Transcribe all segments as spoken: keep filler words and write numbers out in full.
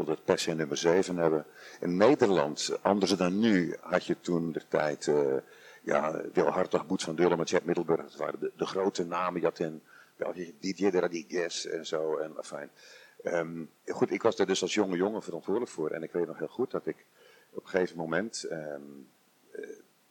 wilde het per se nummer zeven hebben. In Nederland, anders dan nu, had je toen de tijd, uh, ja, Wil Hartog, Boet van Dullen, met Jet Middelburg. Dat waren de, de grote namen. Je had in België Didier de Radigues en zo. En, enfin, um, goed, ik was daar dus als jonge jongen verantwoordelijk voor. En ik weet nog heel goed dat ik op een gegeven moment, um, uh,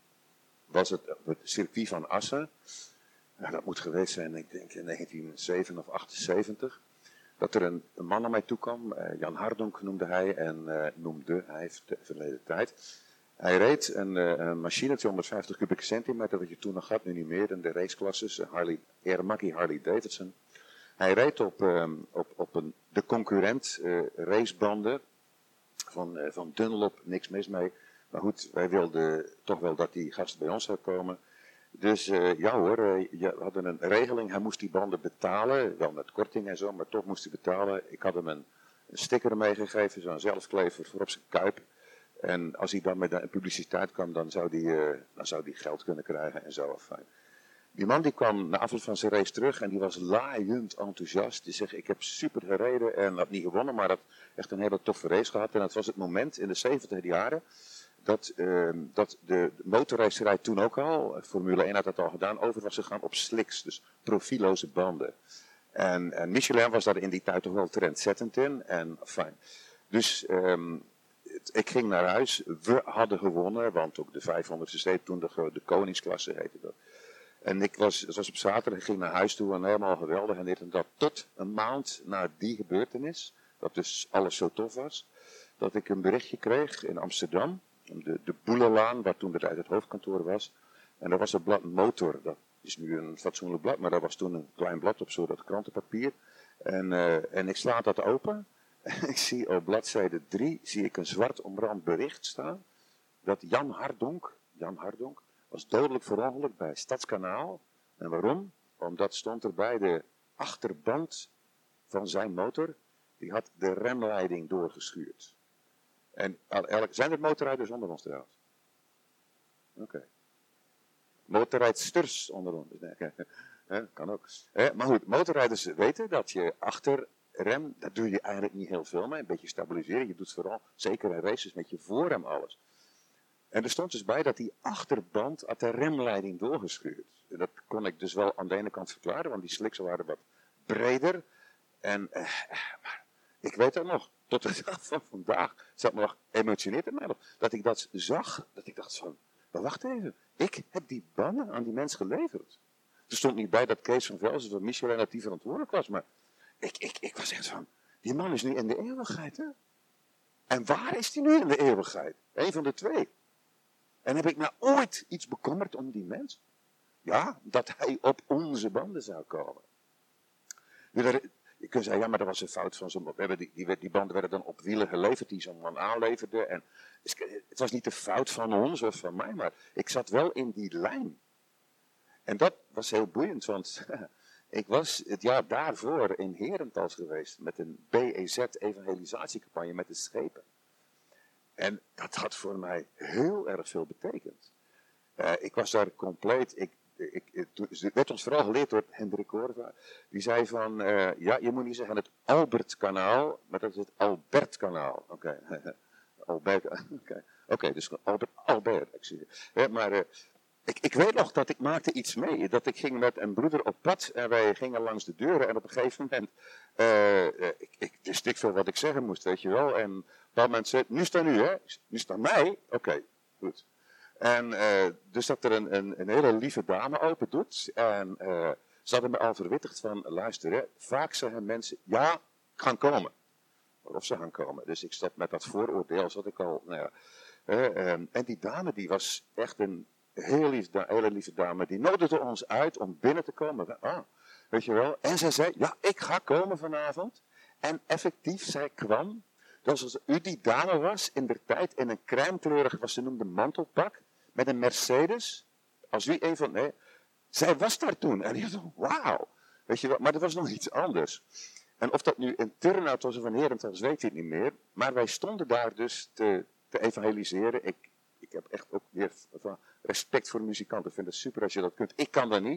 was het het circuit van Assen. Nou, dat moet geweest zijn, ik denk in negentien zeven of achtenzeventig. Dat er een, een man naar mij toe kwam, uh, Jan Hardonk noemde hij, en uh, noemde hij heeft de verleden tijd. Hij reed een, uh, een machine, tweehonderdvijftig kubieke centimeter, wat je toen nog had, nu niet meer, in de raceklasses, Harley, Aramaki Harley Davidson. Hij reed op, um, op, op een, de concurrent uh, racebanden van, uh, van Dunlop, niks mis mee. Maar goed, wij wilden toch wel dat die gast bij ons zou komen. Dus uh, ja hoor, uh, we hadden een regeling, hij moest die banden betalen, wel met korting en zo, maar toch moest hij betalen. Ik had hem een, een sticker meegegeven, zo'n zelfklever voor op zijn kuip. En als hij dan met de publiciteit kwam, dan zou hij uh, dan zou die geld kunnen krijgen en zo. Fijn. Die man die kwam na afloop van zijn race terug en die was laaiend enthousiast. Die zegt, ik heb super gereden en had niet gewonnen, maar had echt een hele toffe race gehad. En dat was het moment in de zeventig jaren. Dat, uh, dat de motorracerij toen ook al, Formule één had dat al gedaan, over was gegaan op slicks, dus profielloze banden. En, en Michelin was daar in die tijd toch wel trendzettend in. En fijn. Dus um, het, ik ging naar huis, we hadden gewonnen, want ook de vijfhonderdste steed toen de, de koningsklasse heette dat. En ik was, het was op zaterdag, ik ging naar huis toe en helemaal geweldig en dit en dat. Tot een maand na die gebeurtenis, dat dus alles zo tof was, dat ik een berichtje kreeg in Amsterdam. De, de Boelelaan, waar toen uit het hoofdkantoor was. En daar was een blad Motor. Dat is nu een fatsoenlijk blad, maar daar was toen een klein blad op, zo dat krantenpapier. En, uh, en ik sla dat open. En ik zie op bladzijde drie, zie ik een zwart omrand bericht staan. Dat Jan Hardonk, Jan Hardonk, was dodelijk verongelukt bij Stadskanaal. En waarom? Omdat stond er bij de achterband van zijn motor, die had de remleiding doorgeschuurd. En elk, zijn er motorrijders onder ons trouwens? Oké. Okay. Motorrijdsters onder ons? Nee, okay. Kan ook. Eh, maar goed, motorrijders weten dat je achterrem, daar doe je eigenlijk niet heel veel mee. Een beetje stabiliseren. Je doet vooral, zeker in races, met je voorrem alles. En er stond dus bij dat die achterband had de remleiding doorgeschuurd. En dat kon ik dus wel aan de ene kant verklaren, want die slicks waren wat breder. En, eh, maar ik weet dat nog. Tot de dag van vandaag zat me nog emotioneerd in mij nog. Dat ik dat zag, dat ik dacht van, maar wacht even. Ik heb die banden aan die mens geleverd. Er stond niet bij dat Kees van Velzen van Michelin dat die verantwoordelijk was. Maar ik, ik, ik was echt van, die man is nu in de eeuwigheid, hè. En waar is die nu in de eeuwigheid? Eén van de twee. En heb ik nou ooit iets bekommerd om die mens? Ja, dat hij op onze banden zou komen. Je kunt zeggen, ja, maar dat was een fout van zo'n... Die, die, die banden werden dan op wielen geleverd die zo'n man aanleverde. En het was niet de fout van ons of van mij, maar ik zat wel in die lijn. En dat was heel boeiend, want ik was het jaar daarvoor in Herentals geweest met een B E Z-evangelisatiecampagne met de schepen. En dat had voor mij heel erg veel betekend. Uh, ik was daar compleet... Ik, Ik, het werd ons vooral geleerd door Hendrik Korva. Die zei van, uh, ja, je moet niet zeggen het Albertkanaal, maar dat is het Albertkanaal. Oké, okay. Albert, oké, okay. okay, dus Albert, Albert, ik zie het. Ja, maar uh, ik, ik weet nog dat ik maakte iets mee. Dat ik ging met een broeder op pad en wij gingen langs de deuren en op een gegeven moment, uh, uh, ik, ik wist niet veel wat ik zeggen moest, weet je wel. En op een bepaald moment zei, nu staan u, hè? Nu staan mij? Oké, okay, goed. En uh, dus dat er een, een, een hele lieve dame open doet. En uh, ze hadden me al verwittigd van, luister, hè, vaak zeggen mensen, ja, gaan komen. Of ze gaan komen. Dus ik zat met dat vooroordeel, zat ik al, nou ja. Uh, um, en die dame, die was echt een heel lief, hele lieve dame. Die nodigde ons uit om binnen te komen. Ah, weet je wel. En zij zei, ja, ik ga komen vanavond. En effectief, zij kwam. Dat als u die dame was in der tijd in een crèmekleurig, wat ze noemde mantelpak. Met een Mercedes, als wie een van, nee, zij was daar toen. En ik dacht, wauw, weet je wel, maar er was nog iets anders. En of dat nu een turnout was of een Herentals, weet ik niet meer. Maar wij stonden daar dus te, te evangeliseren. Ik, ik heb echt ook weer respect voor muzikanten. Ik vind het super als je dat kunt. Ik kan dat niet.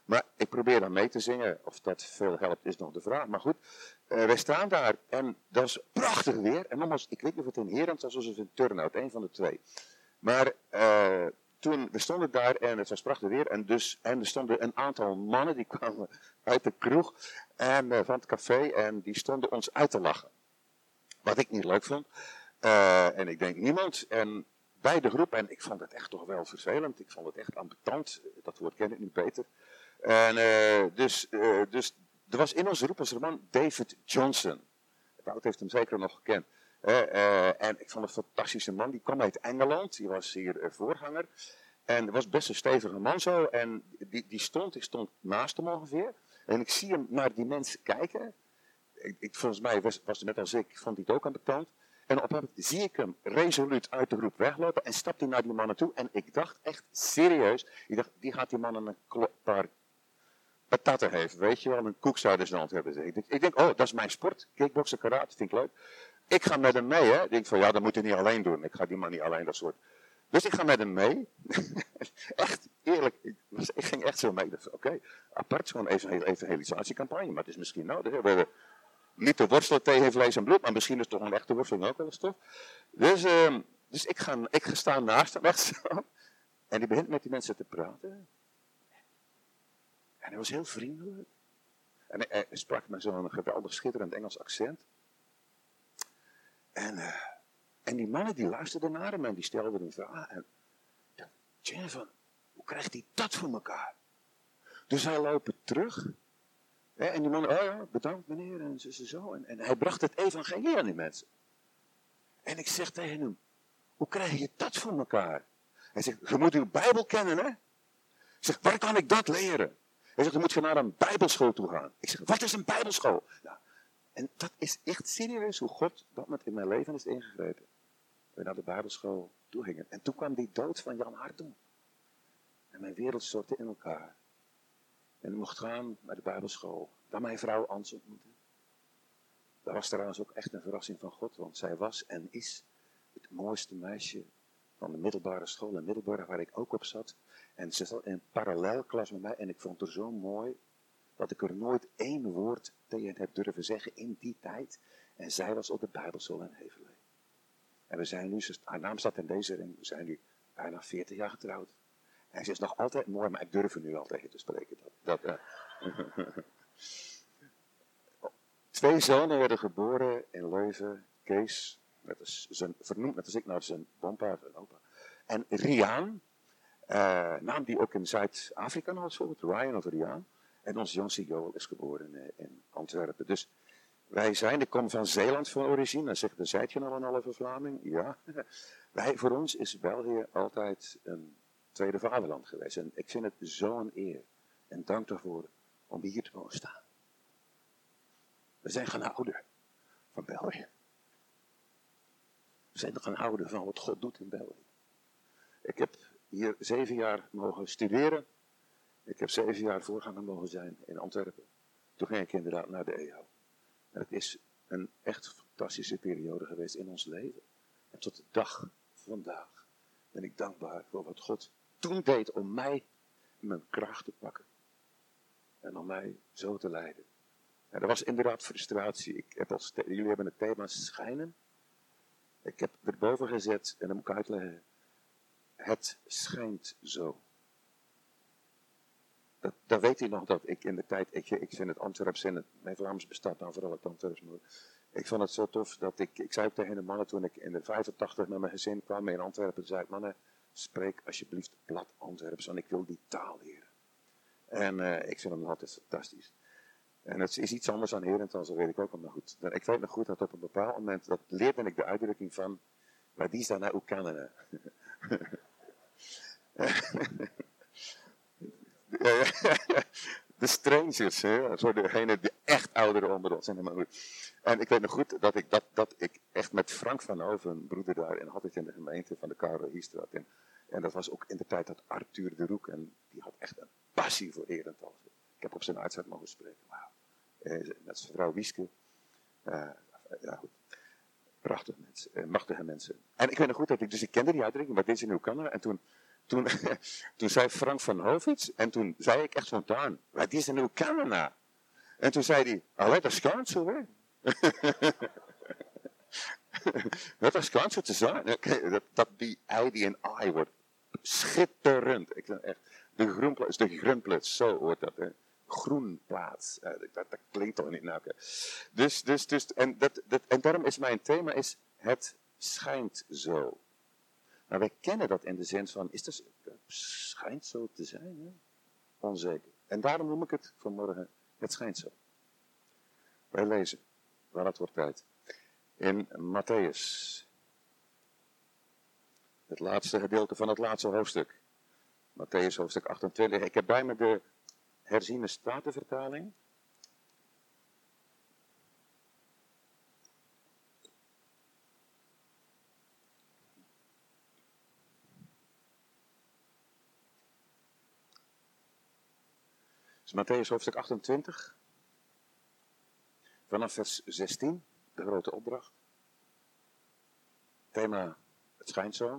Maar ik probeer dan mee te zingen. Of dat veel helpt is nog de vraag. Maar goed, uh, wij staan daar en dat is prachtig weer. En nogmaals, ik weet niet of het in Herent was of in Turnhout, een van de twee. Maar uh, toen, we stonden daar en het was prachtig weer. En, dus, en er stonden een aantal mannen die kwamen uit de kroeg en, uh, van het café. En die stonden ons uit te lachen. Wat ik niet leuk vond. Uh, en ik denk niemand. En bij de groep, en ik vond het echt toch wel vervelend. Ik vond het echt ambetant. Dat woord ken ik nu beter. En uh, dus, uh, dus er was in onze groep was er een man, David Johnson. Wout heeft hem zeker nog gekend. Uh, uh, en ik vond het een fantastische man. Die kwam uit Engeland. Die was hier uh, voorganger. En was best een stevige man zo. En die, die stond, ik stond naast hem ongeveer. En ik zie hem naar die mensen kijken. Ik, ik, volgens mij was, was het net als ik, vond hij het ook ambetant. En op een gegeven moment zie ik hem resoluut uit de groep weglopen. En stapt hij naar die mannen toe. En ik dacht echt serieus. Ik dacht, die gaat die mannen een klo- paar patatten geven. Weet je wel, een koekzaad in zijn hand hebben. Ik denk, ik denk, oh, dat is mijn sport. Kickboksen, karate, vind ik leuk. Ik ga met hem mee, hè. Ik denk van, ja, dat moet hij niet alleen doen. Ik ga die man niet alleen, dat soort. Dus ik ga met hem mee. Echt, eerlijk. Ik, was, ik ging echt zo mee. Oké, okay, apart, gewoon even een evangelisatiecampagne. Maar het is misschien nodig. We hebben niet te worstelen tegen vlees en bloed. Maar misschien is toch een echte worsteling ook wel eens toch. Dus, uh, dus ik, ga, ik ga staan naast hem, echt zo. En die begint met die mensen te praten. En hij was heel vriendelijk. En hij, hij sprak met zo'n geweldig schitterend Engels accent. En, uh, en die mannen die luisterden naar hem en die stelden een vraag. En dacht, tja, van, hoe krijgt hij dat voor elkaar? Dus hij lopen terug. Hè, en die mannen, oh ja, bedankt meneer. En zo, zo, zo. En, en hij bracht het evangelie aan die mensen. En ik zeg tegen hem, hoe krijg je dat voor elkaar? Hij zegt, je moet uw Bijbel kennen, hè? Ik zeg, waar kan ik dat leren? Hij zegt, dan moet je naar een bijbelschool toe gaan. Ik zeg, wat is een bijbelschool? Nou, en dat is echt serieus hoe God dat met in mijn leven is ingegrepen. We naar de bijbelschool toe gingen. En toen kwam die dood van Jan Hartong. En mijn wereld stortte in elkaar. En ik mocht gaan naar de bijbelschool. Dan mijn vrouw Ans ontmoeten. Dat was trouwens ook echt een verrassing van God. Want zij was en is het mooiste meisje van de middelbare school in Middelburg, waar ik ook op zat. En ze zat in een parallelklas met mij en ik vond haar zo mooi, dat ik er nooit één woord tegen heb durven zeggen in die tijd. En zij was op de Bijbelschool in Heverlee. En we zijn nu, haar naam staat in deze ring, we zijn nu bijna veertig jaar getrouwd. En ze is nog altijd mooi, maar ik durf er nu al tegen te spreken. Dat, dat, uh. Twee zonen werden geboren in Leuven, Kees, net als zijn, vernoemd net als ik naar zijn bompa en opa. En Riaan, uh, naam die ook in Zuid-Afrika nog eens volgt, Ryan of Riaan. En ons jongste Joel is geboren in, in Antwerpen. Dus wij zijn, ik kom van Zeeland van origine. Dan zegt de zijt je nog een halve Vlaming? Ja. Wij, voor ons is België altijd een tweede vaderland geweest. En ik vind het zo'n eer. En dank daarvoor om hier te mogen staan. We zijn gaan houden van België. We zijn gaan houden van wat God doet in België. Ik heb hier zeven jaar mogen studeren. Ik heb zeven jaar voorganger mogen zijn in Antwerpen. Toen ging ik inderdaad naar de E H O. En het is een echt fantastische periode geweest in ons leven. En tot de dag vandaag ben ik dankbaar voor wat God toen deed om mij mijn kracht te pakken. En om mij zo te leiden. En er was inderdaad frustratie. Ik heb als jullie hebben het thema schijnen. Ik heb erboven gezet, en dan moet ik uitleggen. Het schijnt zo. Dat, dat weet hij nog dat ik in de tijd, ik, ik vind het Antwerps en het, mijn Vlaams bestaat dan vooral het Antwerps. Maar ik vond het zo tof dat ik, ik zei ook tegen de mannen toen ik in de vijfentachtig met mijn gezin kwam in Antwerpen, zei ik, mannen, spreek alsjeblieft plat Antwerps, want ik wil die taal leren. En uh, ik vind hem altijd fantastisch. En het is iets anders dan Herentals, dat weet ik ook, maar goed. Ik weet nog goed dat op een bepaald moment, dat leerde ik de uitdrukking van, maar die is dan naar Oekraïne. De strangers, hè, voor degenen die echt ouderen onder ons zijn. En ik weet nog goed dat ik, dat, dat ik echt met Frank van Hoven, een broeder daar, en had ik in de gemeente van de Karel Hiestraat. En, en dat was ook in de tijd dat Arthur de Roek, en die had echt een passie voor Herentals. Ik heb op zijn uitzet mogen spreken. Wauw. Eh, met zijn vrouw Wieske. Uh, ja, goed. Prachtig mensen, uh, machtige mensen. En ik weet nog goed dat ik, dus ik kende die uitdrukking, maar dit is in Oekraïne. En toen toen, toen zei Frank van Hovits, en toen zei ik echt spontaan, wat is er nou Canada? En toen zei hij, allee, dat is kans zo, hè. Dat is kans zo te zijn. Dat, dat die I, die en I wordt schitterend. Ik vind echt, de groenplaats, de grunplaats, zo hoort dat, hè. Groenplaats, dat, dat, dat klinkt toch niet nou. Dus, dus, dus, en, dat, dat, en daarom is mijn thema, is het schijnt zo. Maar wij kennen dat in de zin van, is dat, het schijnt zo te zijn, hè? Onzeker. En daarom noem ik het vanmorgen, het schijnt zo. Wij lezen, waar het wordt tijd, in Matthäus, het laatste gedeelte van het laatste hoofdstuk. Matthäus hoofdstuk achtentwintig. Ik heb bij me de herziene statenvertaling. Dus Matthäus hoofdstuk achtentwintig. Vanaf vers zestien, de grote opdracht. Thema, het schijnt zo.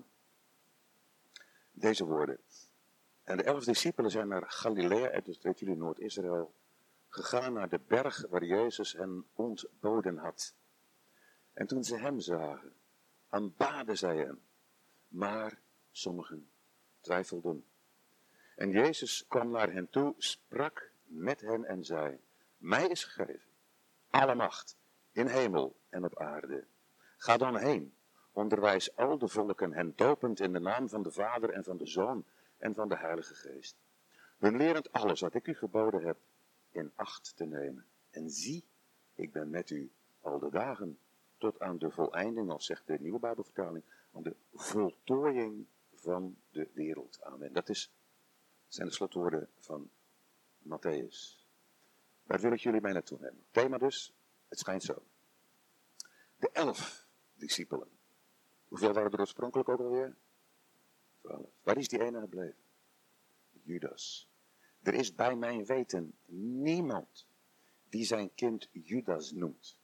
Deze woorden. En de elf discipelen zijn naar Galilea, dus weet jullie Noord-Israël, gegaan naar de berg waar Jezus hen ontboden had. En toen ze hem zagen, aanbaden zij hem, maar sommigen twijfelden. En Jezus kwam naar hen toe, sprak met hen en zei, mij is gegeven alle macht in hemel en op aarde. Ga dan heen, onderwijs al de volken, hen dopend in de naam van de Vader en van de Zoon en van de Heilige Geest. Hun lerend alles wat ik u geboden heb in acht te nemen. En zie, ik ben met u al de dagen tot aan de voleinding, of zegt de Nieuwe Bijbelvertaling, aan de voltooiing van de wereld. Amen. Dat is, zijn de slotwoorden van Matthäus. Waar wil ik jullie mee naartoe nemen? Thema dus, het schijnt zo. De elf discipelen. Hoeveel waren er oorspronkelijk ook alweer? Twaalf. Waar is die ene gebleven? Judas. Er is bij mijn weten niemand die zijn kind Judas noemt.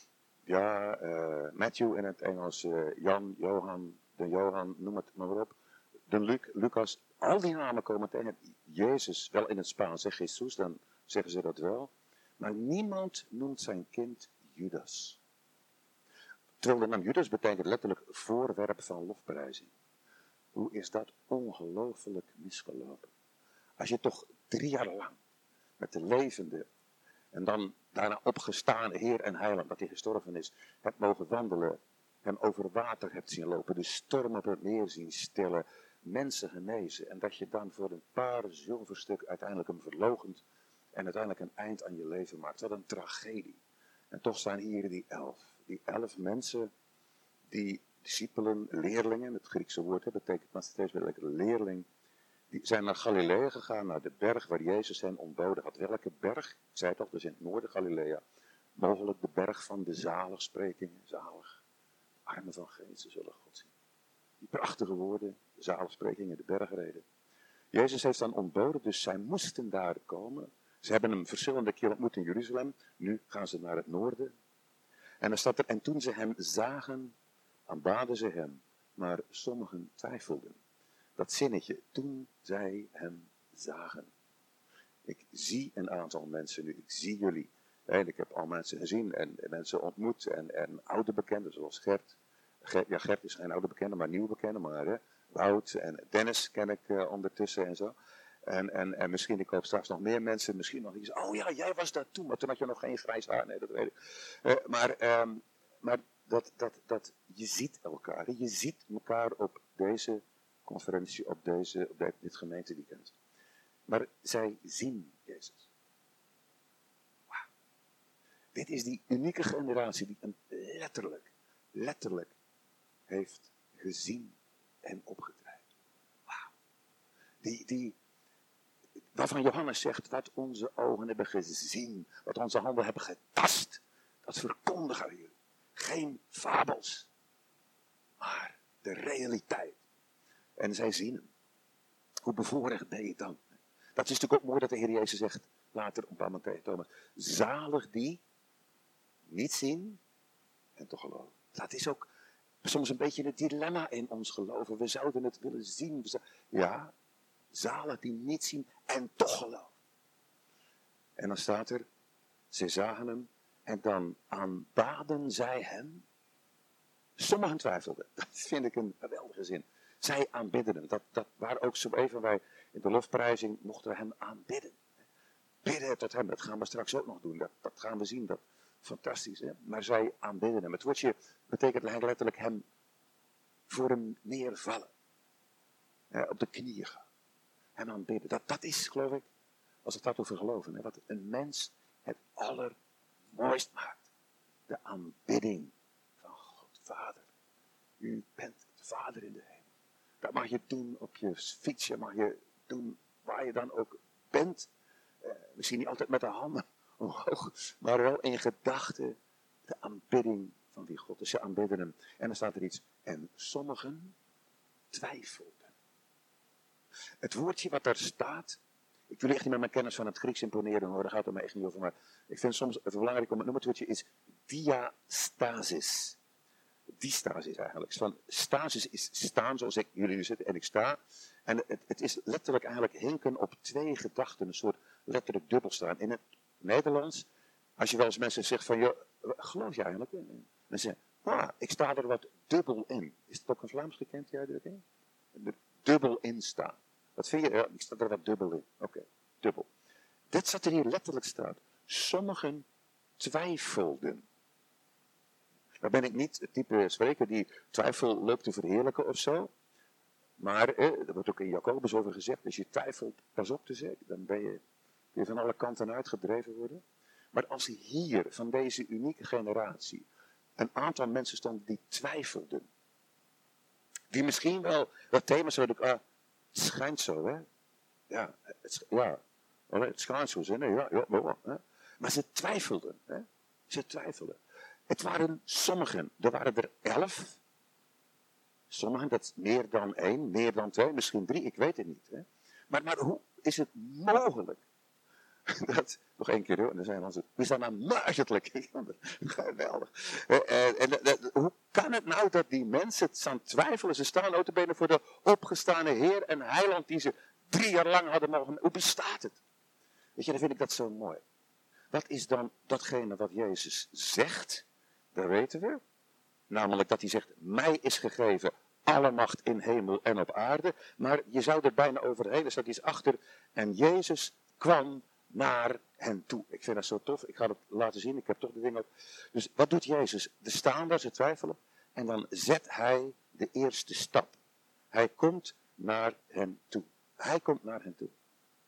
Ja, uh, Matthew in het Engels, uh, Jan, Johan, de Johan, noem het maar op. De Luc, Lucas, al die namen komen tegen. Jezus, wel in het Spaans, zeg Jezus, dan zeggen ze dat wel. Maar niemand noemt zijn kind Judas. Terwijl de naam Judas betekent letterlijk voorwerp van lofprijzing. Hoe is dat ongelooflijk misgelopen? Als je toch drie jaar lang met de levende en dan daarna opgestaan Heer en Heiland, dat hij gestorven is, hebt mogen wandelen, hem over water hebt zien lopen, de storm op het meer zien stillen, mensen genezen, en dat je dan voor een paar zilverstuk uiteindelijk hem verloochent en uiteindelijk een eind aan je leven maakt. Wat een tragedie. En toch staan hier die elf, die elf mensen, die discipelen, leerlingen, het Griekse woord hè, betekent maar steeds weer lekker leerling, die zijn naar Galilea gegaan, naar de berg waar Jezus hen ontboden had. Welke berg? Ik zei het al, dus in het noorden Galilea. Mogelijk de berg van de zaligsprekingen. Zalig. Armen van geest, ze zullen God zien. Die prachtige woorden, de zaligsprekingen, de bergreden. Jezus heeft dan ontboden, dus zij moesten daar komen. Ze hebben hem verschillende keer ontmoet in Jeruzalem. Nu gaan ze naar het noorden. En dan staat er, en toen ze hem zagen, aanbaden ze hem. Maar sommigen twijfelden. Dat zinnetje, toen zij hem zagen. Ik zie een aantal mensen nu, ik zie jullie. En ik heb al mensen gezien en, en mensen ontmoet en, en oude bekenden zoals Gert. Gert. Ja, Gert is geen oude bekende, maar nieuwe bekende. Maar hè, Wout en Dennis ken ik uh, ondertussen en zo. En, en, en misschien, ik hoop straks nog meer mensen, misschien nog iets. Oh ja, jij was daar toen, maar toen had je nog geen grijs haar. Nee, dat weet ik. Uh, maar um, maar dat, dat, dat, je ziet elkaar. Je ziet elkaar op deze conferentie, op, deze, op dit, dit gemeenteweekend. Maar zij zien Jezus. Wauw. Dit is die unieke generatie die hem letterlijk, letterlijk heeft gezien en opgedragen. Wauw. Die, die, waarvan Johannes zegt, wat onze ogen hebben gezien, wat onze handen hebben getast, dat verkondigen we jullie. Geen fabels, maar de realiteit. En zij zien hem. Hoe bevoorrecht ben je dan? Dat is natuurlijk ook mooi dat de Heer Jezus zegt, later op een tegen Thomas, zalig die niet zien en toch geloven. Dat is ook, soms een beetje het dilemma in ons geloven. We zouden het willen zien. We zou... Ja, zalig die niet zien en toch geloven. En dan staat er, ze zagen hem en dan aanbaden zij hem. Sommigen twijfelden. Dat vind ik een geweldige zin. Zij aanbidden hem. Dat, dat waren ook zo even wij in de lofprijzing mochten we hem aanbidden. Bidden tot hem, dat gaan we straks ook nog doen. Dat, dat gaan we zien. Dat, fantastisch, hè? Maar zij aanbidden hem. Het woordje betekent letterlijk hem voor hem neervallen. Ja, op de knieën gaan. Hem aanbidden. Dat, dat is, geloof ik, als het gaat over geloven, hè, wat een mens het allermooist maakt. De aanbidding van God, Vader. U bent het Vader in de hemel. Dat mag je doen op je fietsje, mag je doen waar je dan ook bent. Eh, misschien niet altijd met de handen omhoog, maar wel in gedachten de aanbidding van die God. Dus ze aanbidden hem. En dan staat er iets. En sommigen twijfelden. Het woordje wat daar staat. Ik wil echt niet met mijn kennis van het Grieks imponeren hoor, daar gaat het me echt niet over. Maar ik vind soms het belangrijk om het noemen. Het woordje is diastasis. Diastasis eigenlijk. Van stasis is staan zoals ik jullie nu zitten en ik sta. En het, het is letterlijk eigenlijk hinken op twee gedachten. Een soort letterlijk dubbel staan. In het Nederlands, als je wel eens mensen zegt van, joh, geloof je eigenlijk? Dan zeg je, ah, ik sta er wat dubbel in. Is dat ook een Vlaams gekend uitdrukking? Dubbel in staan. Wat vind je? Ja, ik sta er wat dubbel in. Oké, okay, dubbel. Dit staat er hier letterlijk staat. Sommigen twijfelden. Dan ben ik niet het type spreker die twijfel loopt te verheerlijken of zo. Maar, eh, er wordt ook in Jacobus over gezegd, als je twijfelt, pas op te zeggen, dan ben je, kun je van alle kanten uitgedreven worden. Maar als hier, van deze unieke generatie, een aantal mensen stonden die twijfelden. Die misschien wel, dat thema zou ik, ah, het schijnt zo, hè. Ja, het, ja, het schijnt zo, hè. Nee, ja, ja, maar, hè? Maar ze twijfelden, hè. Ze twijfelden. Het waren sommigen, er waren er elf. Sommigen, dat is meer dan één, meer dan twee, misschien drie, ik weet het niet. Hè. Maar, maar hoe is het mogelijk? Dat, nog één keer hoor, en dan zijn we onze, hoe is dat nou mogelijk? Geweldig. En, en, en, hoe kan het nou dat die mensen het aan twijfelen? Ze staan notabene voor de opgestane Heer en Heiland die ze drie jaar lang hadden mogen. Hoe bestaat het? Weet je, dan vind ik dat zo mooi. Wat is dan datgene wat Jezus zegt? Dat weten we. Namelijk dat hij zegt, mij is gegeven alle macht in hemel en op aarde. Maar je zou er bijna overheen, er staat iets achter. En Jezus kwam naar hen toe. Ik vind dat zo tof, ik ga het laten zien, ik heb toch de ding op. Dus wat doet Jezus? Er staan daar, ze twijfelen. En dan zet hij de eerste stap. Hij komt naar hen toe. Hij komt naar hen toe.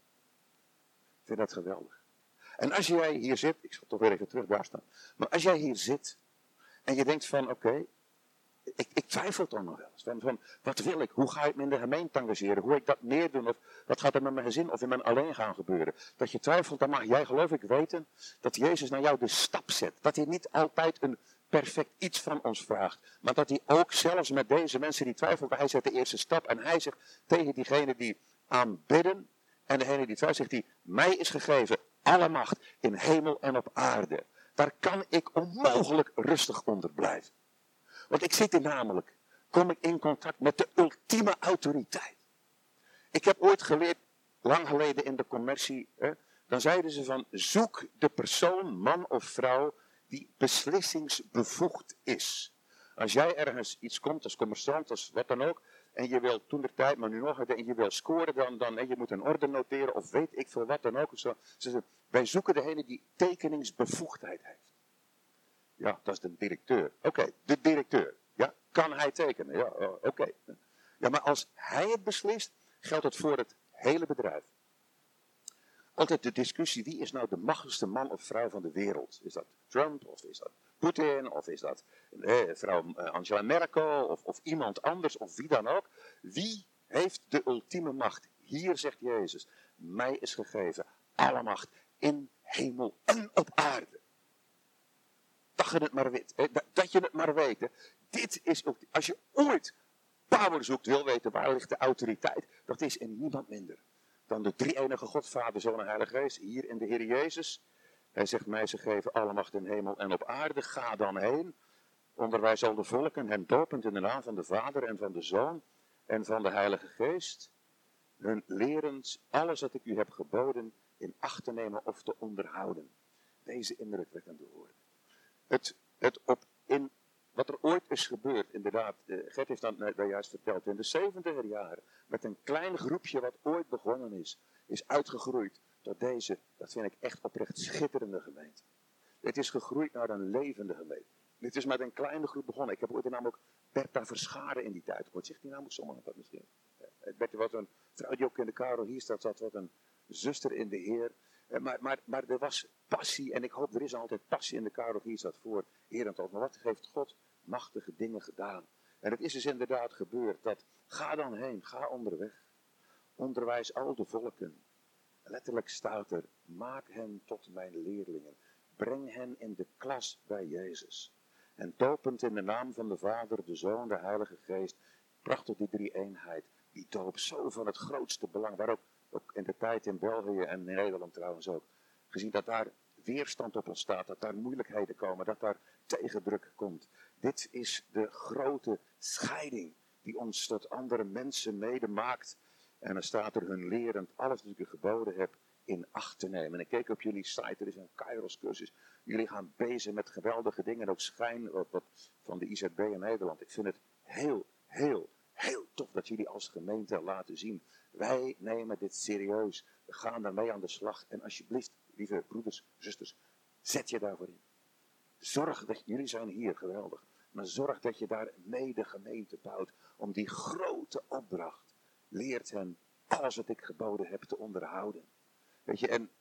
Ik vind dat geweldig. En als jij hier zit, ik zal toch weer even terug daar staan. Maar als jij hier zit en je denkt van oké, okay, ik, ik twijfel toch nog wel eens. Van, van, wat wil ik? Hoe ga ik me in de gemeente engageren? Hoe ik dat meer doen? Of wat gaat er met mijn gezin of in mijn alleen gaan gebeuren? Dat je twijfelt, dan mag jij geloof ik weten dat Jezus naar jou de stap zet. Dat hij niet altijd een perfect iets van ons vraagt. Maar dat hij ook zelfs met deze mensen die twijfelen, hij zet de eerste stap. En hij zegt tegen diegenen die aanbidden en degene die twijfelt, zegt hij, mij is gegeven alle macht in hemel en op aarde. Daar kan ik onmogelijk rustig onder blijven. Want ik zit er namelijk, kom ik in contact met de ultieme autoriteit. Ik heb ooit geleerd, lang geleden in de commercie, hè, dan zeiden ze van, zoek de persoon, man of vrouw, die beslissingsbevoegd is. Als jij ergens iets komt als commerciant, als wat dan ook, en je wil toen de tijd, maar nu nog, en je wil scoren, dan, dan en je moet een orde noteren, of weet ik veel wat dan ook. Of zo. Ze zeggen, wij zoeken degene die tekeningsbevoegdheid heeft. Ja, dat is de directeur. Oké, okay, de directeur. Ja, kan hij tekenen? Ja, uh, oké. Okay. Ja, maar als hij het beslist, geldt het voor het hele bedrijf. Altijd de discussie, wie is nou de machtigste man of vrouw van de wereld? Is dat Trump, of is dat Poetin, of is dat eh, vrouw Angela Merkel, of, of iemand anders, of wie dan ook. Wie heeft de ultieme macht? Hier zegt Jezus, mij is gegeven alle macht in hemel en op aarde. Dat je het maar weet. Dat, dat je het maar weet. Hè. Dit is ook, als je ooit power zoekt, wil weten waar ligt de autoriteit. Dat is in niemand minder dan de drie-enige God, Vader, Zoon en Heilige Geest. Hier in de Heer Jezus. Hij zegt mij ze geven alle macht in hemel en op aarde. Ga dan heen. Onderwijs al de volken, hen dopend in de naam van de Vader en van de Zoon en van de Heilige Geest, hun lerend alles wat ik u heb geboden in acht te nemen of te onderhouden. Deze indrukwekkende woorden. Het, het op in wat er ooit is gebeurd, inderdaad, uh, Gert heeft dat net juist verteld, in de zeventiger jaren, met een klein groepje wat ooit begonnen is, is uitgegroeid tot deze, dat vind ik echt oprecht schitterende gemeente. Het is gegroeid naar een levende gemeente. Dit is met een kleine groep begonnen. Ik heb ooit de naam ook Bertha Verscharen in die tijd gehoord. Zegt die naam ook zomaar wat misschien? Ja, Bertha was een vrouw die ook in de Karel hier staat, zat wat een zuster in de Heer. Maar, maar, maar er was passie, en ik hoop er is altijd passie in de Karel hier staat voor Herentals. Maar wat heeft God machtige dingen gedaan? En het is dus inderdaad gebeurd dat, ga dan heen, ga onderweg. Onderwijs al de volken. Letterlijk staat er, maak hen tot mijn leerlingen. Breng hen in de klas bij Jezus. En dopend in de naam van de Vader, de Zoon, de Heilige Geest. Prachtig die drie eenheid. Die doop zo van het grootste belang. Waar ook, ook in de tijd in België en in Nederland trouwens ook. Gezien dat daar weerstand op ontstaat. Dat daar moeilijkheden komen. Dat daar tegendruk komt. Dit is de grote scheiding. Die ons tot andere mensen mede maakt. En dan staat er hun lerend alles wat ik u geboden heb in acht te nemen. En ik keek op jullie site, er is een Kairos cursus. Jullie gaan bezig met geweldige dingen. En ook schijn wat, wat van de I Z B in Nederland. Ik vind het heel, heel, heel tof dat jullie als gemeente laten zien. Wij nemen dit serieus. We gaan daarmee aan de slag. En alsjeblieft, lieve broeders, zusters, zet je daarvoor in. Zorg dat jullie zijn hier, geweldig. Maar zorg dat je daar mede gemeente bouwt. Om die grote opdracht. Leert hen alles wat ik geboden heb te onderhouden. Weet je, en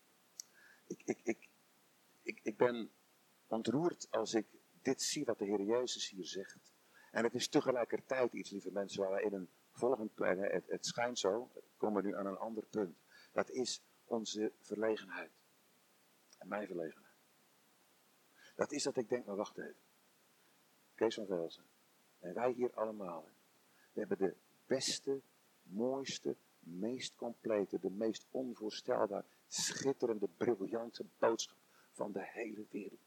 ik, ik, ik, ik, ik ben ontroerd als ik dit zie wat de Heer Jezus hier zegt. En het is tegelijkertijd iets, lieve mensen, waar wij in een volgend punt, het, het schijnt zo, we komen nu aan een ander punt. Dat is onze verlegenheid. En mijn verlegenheid. Dat is dat ik denk, maar wacht even. Kees van Velzen. En wij hier allemaal. We hebben de beste, mooiste, meest complete, de meest onvoorstelbaar, schitterende, briljante boodschap van de hele wereld.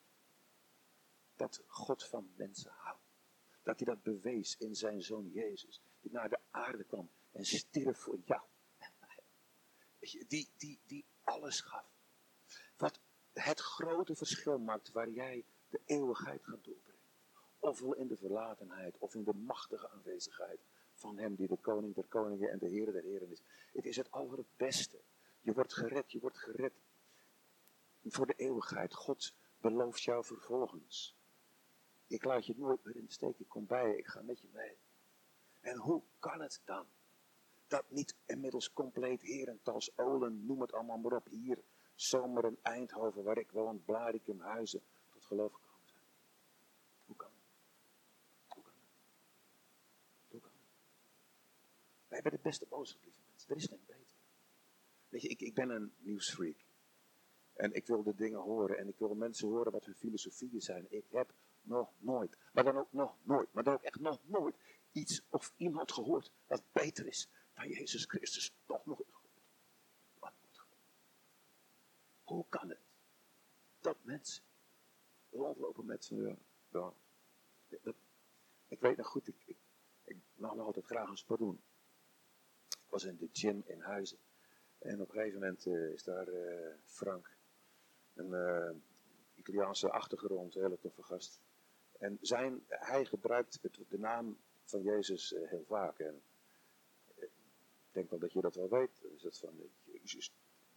Dat God van mensen houdt. Dat hij dat bewees in zijn zoon Jezus. Die naar de aarde kwam en stierf voor jou en mij. Die, die, die alles gaf. Wat het grote verschil maakt waar jij de eeuwigheid gaat doorbrengen. Ofwel in de verlatenheid of in de machtige aanwezigheid van hem die de koning der koningen en de Heer der heren is. Het is het allerbeste. Je wordt gered, je wordt gered voor de eeuwigheid. God belooft jou vervolgens. Ik laat je nooit meer in de steek, ik kom bij je, ik ga met je mee. En hoe kan het dan? Dat niet inmiddels compleet Herentals, Olen, noem het allemaal maar op, hier, Zomer en Eindhoven, waar ik woon, Blaricum, Huizen, tot geloof gekomen zijn. Hoe kan het? Hoe kan het? Hoe kan het? Wij hebben de beste boodschap, lieve mensen. Er is geen beter. Weet je, ik, ik ben een nieuwsfreak. En ik wil de dingen horen. En ik wil mensen horen wat hun filosofieën zijn. Ik heb nog nooit, maar dan ook nog nooit, maar dan ook echt nog nooit iets of iemand gehoord wat beter is dan Jezus Christus. Nog nooit gehoord. Nog nooit gehoord. Hoe kan het dat mensen rondlopen met z'n ja, dat, ik weet nog goed, ik, ik, ik mag nog altijd graag een sport doen. Ik was in de gym in Huizen. En op een gegeven moment uh, is daar uh, Frank, een uh, Italiaanse achtergrond, een hele toffe gast. En zijn, hij gebruikt het, de naam van Jezus uh, heel vaak. En uh, ik denk wel dat je dat wel weet. Dan is het van uh, Jezus.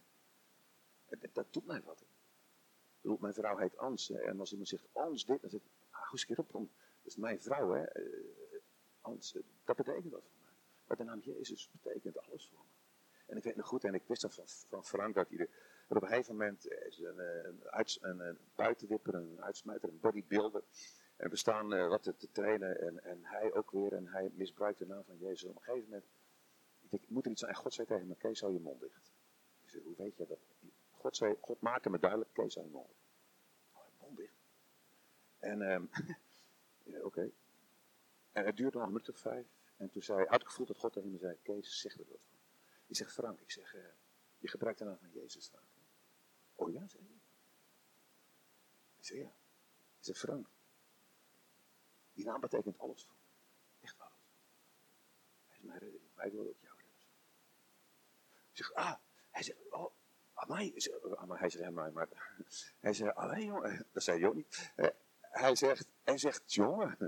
En, en dat doet mij wat. Bedoel, mijn vrouw heet Ans. Hè, en als iemand zegt Ans dit, dan zeg ik, ah, hoe eens keer op. Dat is mijn vrouw, hè. Uh, Ans, uh, dat betekent wat voor mij. Maar de naam Jezus betekent alles voor me. En ik weet nog goed, en ik wist dat van, van Frank, dat hij er, dat op een gegeven moment is een, een, uits, een, een buitenwipper, een uitsmijter, een bodybuilder. En we staan uh, wat te, te trainen en, en hij ook weer. En hij misbruikt de naam van Jezus. En op een gegeven moment, ik denk, moet er iets zijn. En God zei tegen me, Kees, hou je mond dicht. Ik zei, hoe weet je dat? God, zei, God maakte me duidelijk, Kees, hou je mond dicht. Hou je mond dicht. En, um, ja, oké. Okay. En het duurde nog een minuut of vijf. En toen zei, had ik gevoeld dat God tegen me zei, Kees, zeg er wat van. Ik zeg, Frank, ik zeg, uh, je gebruikt de naam van Jezus vaak. Oh ja, zei hij. Ik zeg, ja. Ik zeg, Frank, Die naam betekent alles voor me. Echt alles. Hij is mijn redder, maar ik wil ook jou redden. Ik zeg, ah, hij zegt, oh, aan mij. Ik zeg, ah, maar hij zegt, aan mij, maar hij zegt, alleen jongen, dat zei hij ook niet. Uh, hij zegt, hij zegt, jongen.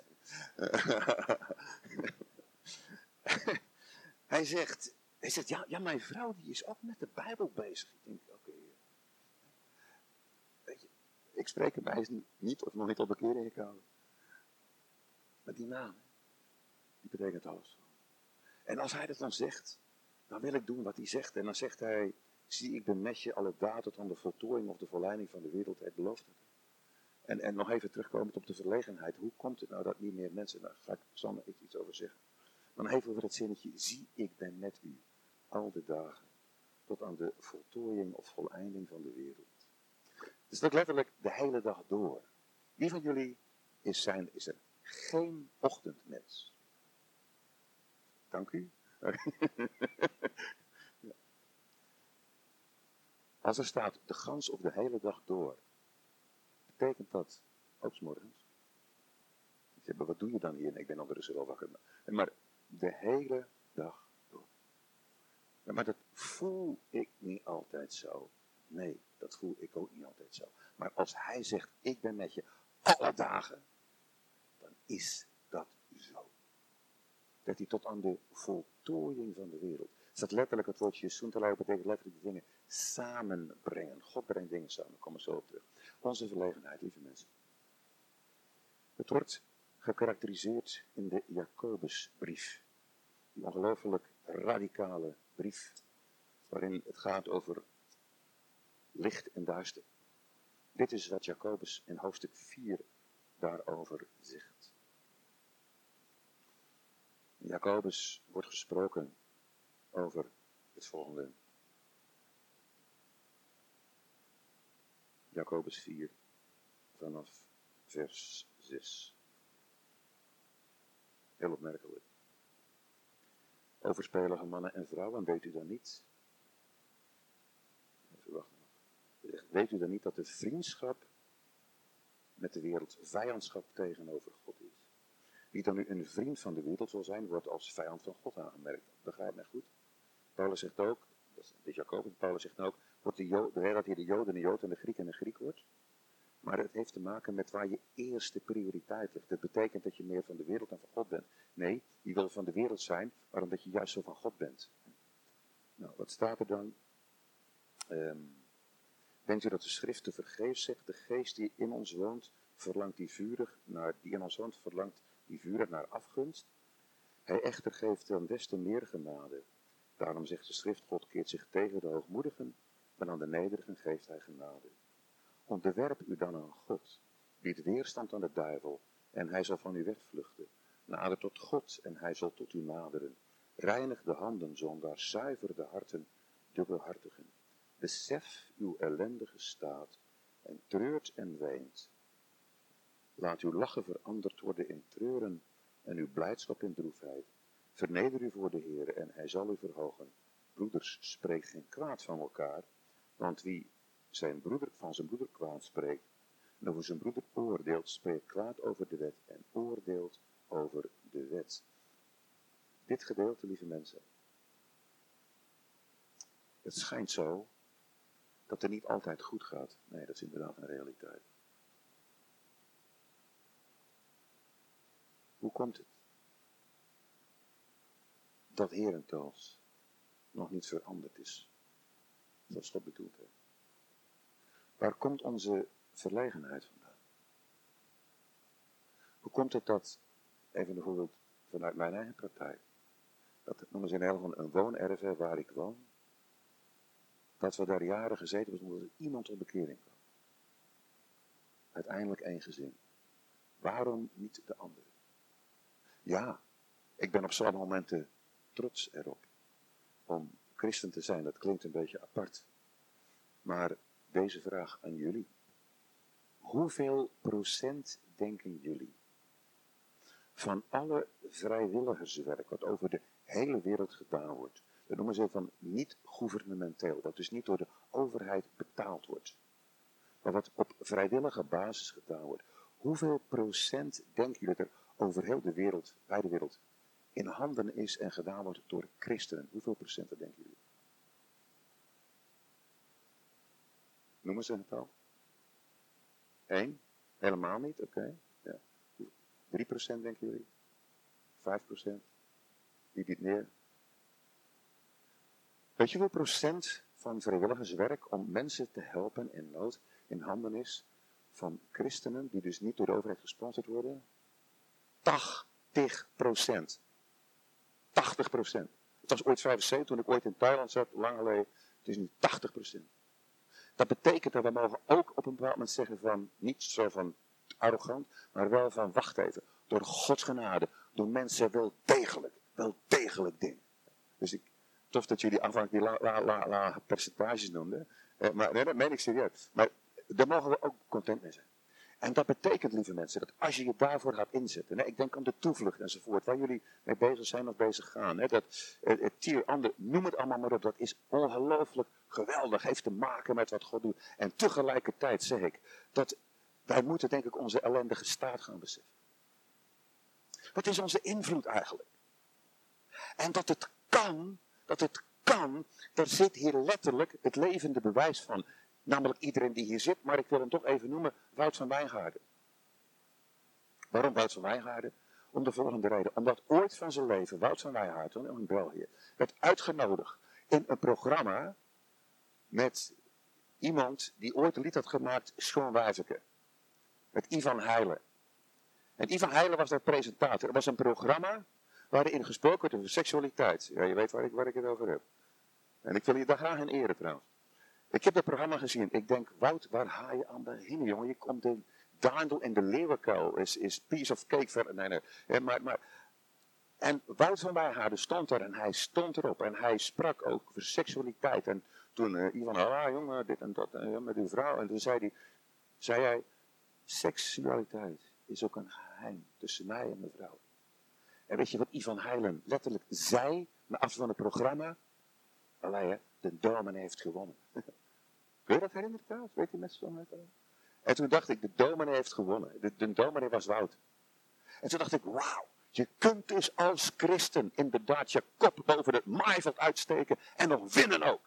hij zegt, hij zegt, ja, ja, mijn vrouw die is ook met de Bijbel bezig. Ik denk, oké. Okay. Weet je, ik spreek erbij, is niet of nog niet op bekering gekomen. Maar die naam, die betekent alles. En als hij dat dan zegt, dan wil ik doen wat hij zegt. En dan zegt hij, zie ik ben met je alle dagen tot aan de voltooiing of de volleiding van de wereld, het belooft het. En, en nog even terugkomend op de verlegenheid. Hoe komt het nou dat niet meer mensen, daar ga ik Sanne iets over zeggen. Dan even over het zinnetje, zie ik ben met u al de dagen tot aan de voltooiing of voleinding van de wereld. Dus dat letterlijk de hele dag door. Wie van jullie is, zijn, is er geen ochtendmens? Dank u. Als er staat de gans of de hele dag door, betekent dat ook 's morgens? Ja, maar wat doe je dan hier? Ik ben ondertussen wel wakker. Maar de hele dag door. Ja, maar dat voel ik niet altijd zo. Nee, dat voel ik ook niet altijd zo. Maar als hij zegt, ik ben met je alle dagen, dan is dat zo. Dat hij tot aan de voltooiing van de wereld. Er staat letterlijk het woordje soentelui, betekent letterlijk de dingen samenbrengen. God brengt dingen samen, daar komen we zo op terug. Onze verlegenheid, lieve mensen. Het wordt gekarakteriseerd in de Jacobusbrief. Die ongelooflijk radicale brief, waarin het gaat over licht en duister. Dit is wat Jacobus in hoofdstuk vier daarover zegt. In Jacobus wordt gesproken over het volgende. Jacobus vier, vanaf vers zes. Heel opmerkelijk. Overspelige mannen en vrouwen, weet u dan niet? Even wachten nog. Weet u dan niet dat de vriendschap met de wereld vijandschap tegenover God is? Wie dan nu een vriend van de wereld zal zijn, wordt als vijand van God aangemerkt. Begrijp mij goed? Paulus zegt ook, dat is Jacobus, Paulus zegt ook, wordt de Jood, dat hier de Joden een Jood en de Griek en een Griek wordt. Maar het heeft te maken met waar je eerste prioriteit ligt. Dat betekent dat je meer van de wereld dan van God bent. Nee, je wil van de wereld zijn, maar omdat je juist zo van God bent. Nou, wat staat er dan? Um, denkt u dat de schrift te vergeefs zegt, de geest die in ons woont, verlangt die vurig naar, die in ons woont, verlangt die vurig naar afgunst? Hij echter geeft dan des te meer genade. Daarom zegt de schrift, God keert zich tegen de hoogmoedigen, maar aan de nederigen geeft hij genade. Onderwerp u dan aan God, bied weerstand aan de duivel, en hij zal van u wegvluchten. Nader tot God, en hij zal tot u naderen. Reinig de handen, zondaar, zuiver de harten, dubbelhartigen. Besef uw ellendige staat, en treurt en weent. Laat uw lachen veranderd worden in treuren, en uw blijdschap in droefheid. Verneder u voor de Heer, en hij zal u verhogen. Broeders, spreek geen kwaad van elkaar, want wie zijn broeder, van zijn broeder kwaad spreekt, en over zijn broeder oordeelt, spreekt kwaad over de wet en oordeelt over de wet. Dit gedeelte, lieve mensen, het schijnt zo dat het niet altijd goed gaat. Nee, dat is inderdaad een realiteit. Hoe komt het dat herentals nog niet veranderd is, zoals God bedoeld heeft? Waar komt onze verlegenheid vandaan? Hoe komt het dat, even bijvoorbeeld vanuit mijn eigen praktijk, dat noemen ze in Nederland een woonerf waar ik woon, dat we daar jaren gezeten hebben zonder dat er iemand tot bekering kwam. Uiteindelijk één gezin. Waarom niet de andere? Ja, ik ben op sommige momenten trots erop om christen te zijn. Dat klinkt een beetje apart. Maar deze vraag aan jullie. Hoeveel procent denken jullie van alle vrijwilligerswerk wat over de hele wereld gedaan wordt, dat noemen ze van niet-gouvernementeel, wat dus niet door de overheid betaald wordt, maar wat op vrijwillige basis gedaan wordt, Hoeveel procent denken jullie dat er over heel de wereld, bij de wereld, in handen is en gedaan wordt door christenen? Hoeveel procent dat denken jullie? Noemen ze een getal? Eén? Helemaal niet? Oké. Okay. Ja. Drie procent denken jullie? Vijf procent? Wie biedt meer? Weet je hoeveel procent van vrijwilligerswerk om mensen te helpen in nood in handen is van christenen die dus niet door de overheid gesponsord worden? tachtig procent. tachtig procent. Het was ooit vijfenzeventig toen ik ooit in Thailand zat, lang geleden. Het is nu tachtig procent. Dat betekent dat we mogen ook op een bepaald moment zeggen van, niet zo van arrogant, maar wel van wacht even. Door Gods genade, door mensen wel degelijk, wel degelijk ding. Dus ik, tof dat jullie aanvankelijk die la, la, la, la percentages noemden. Eh, maar nee, dat meen ik serieus. Maar daar mogen we ook content mee zijn. En dat betekent, lieve mensen, dat als je je daarvoor gaat inzetten. Hè, ik denk aan de toevlucht enzovoort, waar jullie mee bezig zijn of bezig gaan. Hè, dat, het, het tier, ander, noem het allemaal maar op. Dat is ongelooflijk geweldig. Heeft te maken met wat God doet. En tegelijkertijd zeg ik, dat wij moeten denk ik onze ellendige staat gaan beseffen. Wat is onze invloed eigenlijk? En dat het kan, dat het kan, daar zit hier letterlijk het levende bewijs van. Namelijk iedereen die hier zit, maar ik wil hem toch even noemen, Wout van Wijngaarden. Waarom Wout van Wijngaarden? Om de volgende reden. Omdat ooit van zijn leven Wout van Wijngaarden in België werd uitgenodigd in een programma met iemand die ooit een lied had gemaakt, Schoonwijverke. Met Ivan Heilen. En Ivan Heilen was daar presentator. Er was een programma waarin gesproken werd over seksualiteit. Ja, je weet waar ik, waar ik het over heb. En ik wil je daar graag in eren trouwens. Ik heb dat programma gezien. Ik denk, Wout, waar ga je aan beginnen, jongen? Je komt in Daandel en de Leeuwenkuil. Is, is piece of cake verder. Nee, nee. Maar, maar, en Wout van Wijngaarden stond er en hij stond erop. En hij sprak ook over seksualiteit. En toen uh, Ivan, ah jongen, dit en dat en, met uw vrouw. En toen zei hij, zei hij, seksualiteit is ook een geheim tussen mij en mijn vrouw. En weet je wat Ivan Heilen letterlijk zei na afloop van het programma? Allee, hè, de dominee heeft gewonnen. Kun je dat herinneren trouwens? Weet je met zo'n En toen dacht ik, de dominee heeft gewonnen. De, de dominee was Wout. En toen dacht ik, wauw, je kunt dus als christen inderdaad je kop boven het maaiveld uitsteken en nog winnen ook.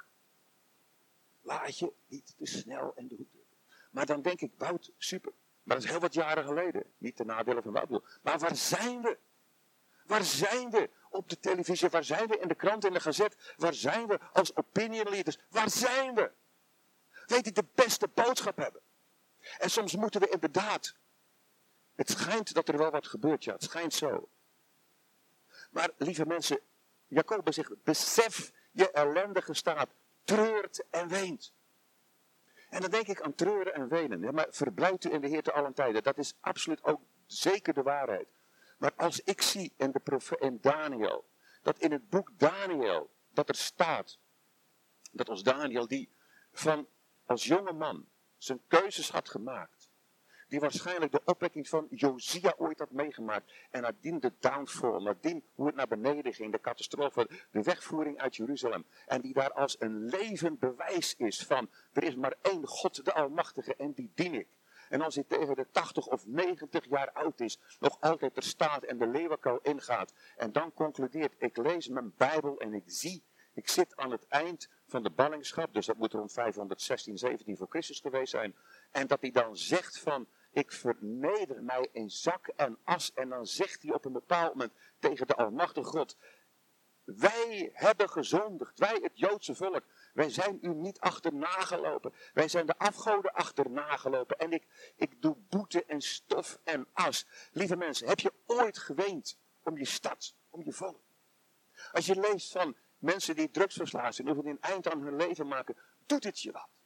Laat je niet te snel in de hoek drukken. Maar dan denk ik, Wout, super. Maar dat is heel wat jaren geleden. Niet ten nadele van Wout. Maar waar zijn we? Waar zijn we op de televisie? Waar zijn we in de krant, in de gazet? Waar zijn we als opinion leaders? Waar zijn we? Weet je, de beste boodschap hebben. En soms moeten we inderdaad. Het schijnt dat er wel wat gebeurt, ja, het schijnt zo. Maar lieve mensen, Jacobus zegt, besef je ellendige staat, treurt en weent. En dan denk ik aan treuren en wenen. Ja, maar verblijft u in de Heer te allen tijden. Dat is absoluut ook zeker de waarheid. Maar als ik zie in, de profe- in Daniel, dat in het boek Daniel, dat er staat, dat als Daniel die van als jonge man zijn keuzes had gemaakt, die waarschijnlijk de opwekking van Josia ooit had meegemaakt, en nadien de downfall, nadien hoe het naar beneden ging, de catastrofe, de wegvoering uit Jeruzalem, en die daar als een levend bewijs is van, er is maar één God, de Almachtige, en die dien ik. En als hij tegen de tachtig of negentig jaar oud is, nog altijd er staat en de leeuwenkuil ingaat. En dan concludeert, ik lees mijn Bijbel en ik zie, ik zit aan het eind van de ballingschap. Dus dat moet rond vijfhonderdzestien, zeventien voor Christus geweest zijn. En dat hij dan zegt van, ik verneder mij in zak en as. En dan zegt hij op een bepaald moment tegen de Almachtige God, wij hebben gezondigd, wij het Joodse volk. Wij zijn u niet achterna gelopen. Wij zijn de afgoden achterna gelopen. En ik, ik doe boete en stof en as. Lieve mensen, heb je ooit geweend om je stad, om je volk? Als je leest van mensen die drugsverslaafd zijn, of een eind aan hun leven maken, doet het je wat?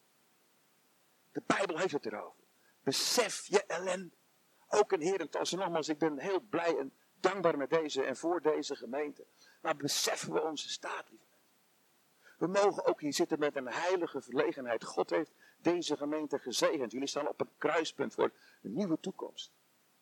De Bijbel heeft het erover. Besef je ellende. Ook een Herentals. En nogmaals, ik ben heel blij en dankbaar met deze en voor deze gemeente. Maar beseffen we onze staat, lieve mensen. We mogen ook hier zitten met een heilige verlegenheid. God heeft deze gemeente gezegend. Jullie staan op een kruispunt voor een nieuwe toekomst.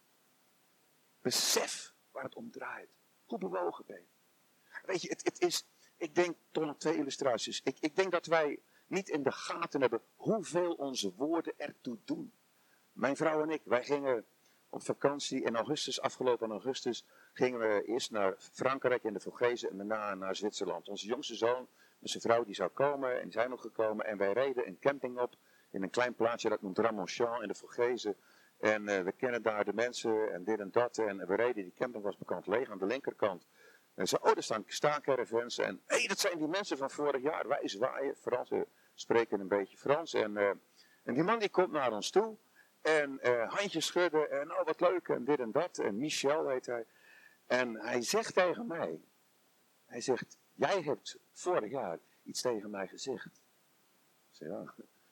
Besef waar het om draait. Hoe bewogen ben je? Weet je, het, het is, ik denk toch nog twee illustraties. Ik, ik denk dat wij niet in de gaten hebben hoeveel onze woorden ertoe doen. Mijn vrouw en ik, wij gingen op vakantie in augustus, afgelopen augustus, gingen we eerst naar Frankrijk en de Vogezen en daarna naar Zwitserland. Onze jongste zoon met zijn vrouw die zou komen en die zijn nog gekomen en wij reden een camping op in een klein plaatsje dat noemt Ramonchamp in de Vogezen. En uh, we kennen daar de mensen en dit en dat en we reden, die camping was bekend leeg aan de linkerkant. En ze, oh, er staan staakervens en hé, hey, dat zijn die mensen van vorig jaar, wij zwaaien, Fransen spreken een beetje Frans en, uh, en die man die komt naar ons toe. En uh, handjes schudden en oh wat leuk en dit en dat. En Michel heet hij. En hij zegt tegen mij. Hij zegt, jij hebt vorig jaar iets tegen mij gezegd. Ik zeg, ja.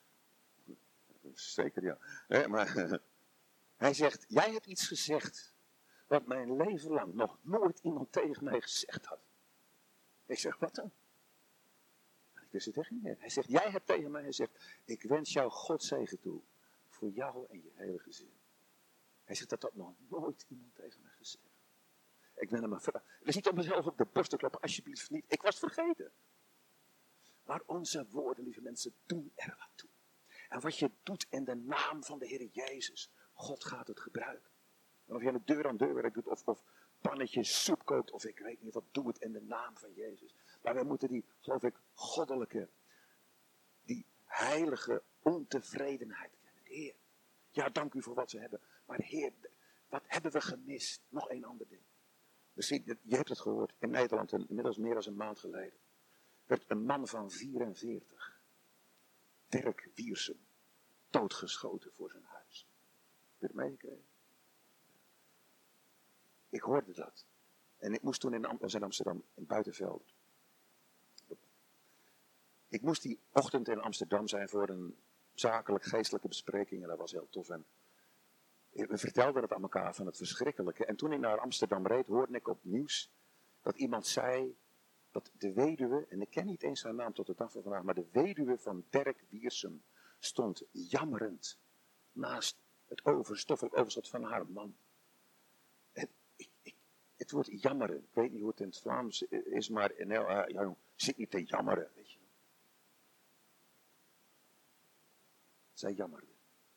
Zeker ja. Nee, maar hij zegt, jij hebt iets gezegd. Wat mijn leven lang nog nooit iemand tegen mij gezegd had. Ik zeg, wat dan? Ik wist het echt niet meer. Hij zegt, jij hebt tegen mij gezegd. Ik wens jou God zegen toe. Voor jou en je hele gezin. Hij zegt dat dat nog nooit iemand tegen mij gezegd. Ik ben hem maar vragen. Het is niet om mezelf op de borst te kloppen, alsjeblieft niet. Ik was het vergeten. Maar onze woorden, lieve mensen, doen er wat toe. En wat je doet in de naam van de Heer Jezus, God gaat het gebruiken. En of je een deur aan deur doet, of, of pannetje soep kookt, of ik weet niet wat, doe het in de naam van Jezus. Maar wij moeten die, geloof ik, goddelijke, die heilige ontevredenheid kennen. Heer, ja, dank u voor wat ze hebben. Maar Heer, wat hebben we gemist? Nog één ander ding. Misschien, je hebt het gehoord, in Nederland, inmiddels meer dan een maand geleden, werd een man van vierenveertig, Dirk Wiersum, doodgeschoten voor zijn huis. Heb je het meegekregen? Ik hoorde dat. En ik moest toen in Amsterdam, in Buitenveld. Ik moest die ochtend in Amsterdam zijn voor een zakelijk geestelijke bespreking. En dat was heel tof. En we vertelden het aan elkaar van het verschrikkelijke. En toen ik naar Amsterdam reed, hoorde ik op nieuws dat iemand zei dat de weduwe, en ik ken niet eens haar naam tot de dag van vandaag, maar de weduwe van Dirk Wiersum stond jammerend naast het overstoffelijk overschot van haar man. En ik, ik, het woord jammeren, ik weet niet hoe het in het Vlaams is, maar nou, uh, ja, zit niet te jammeren, weet je. Zij jammerde.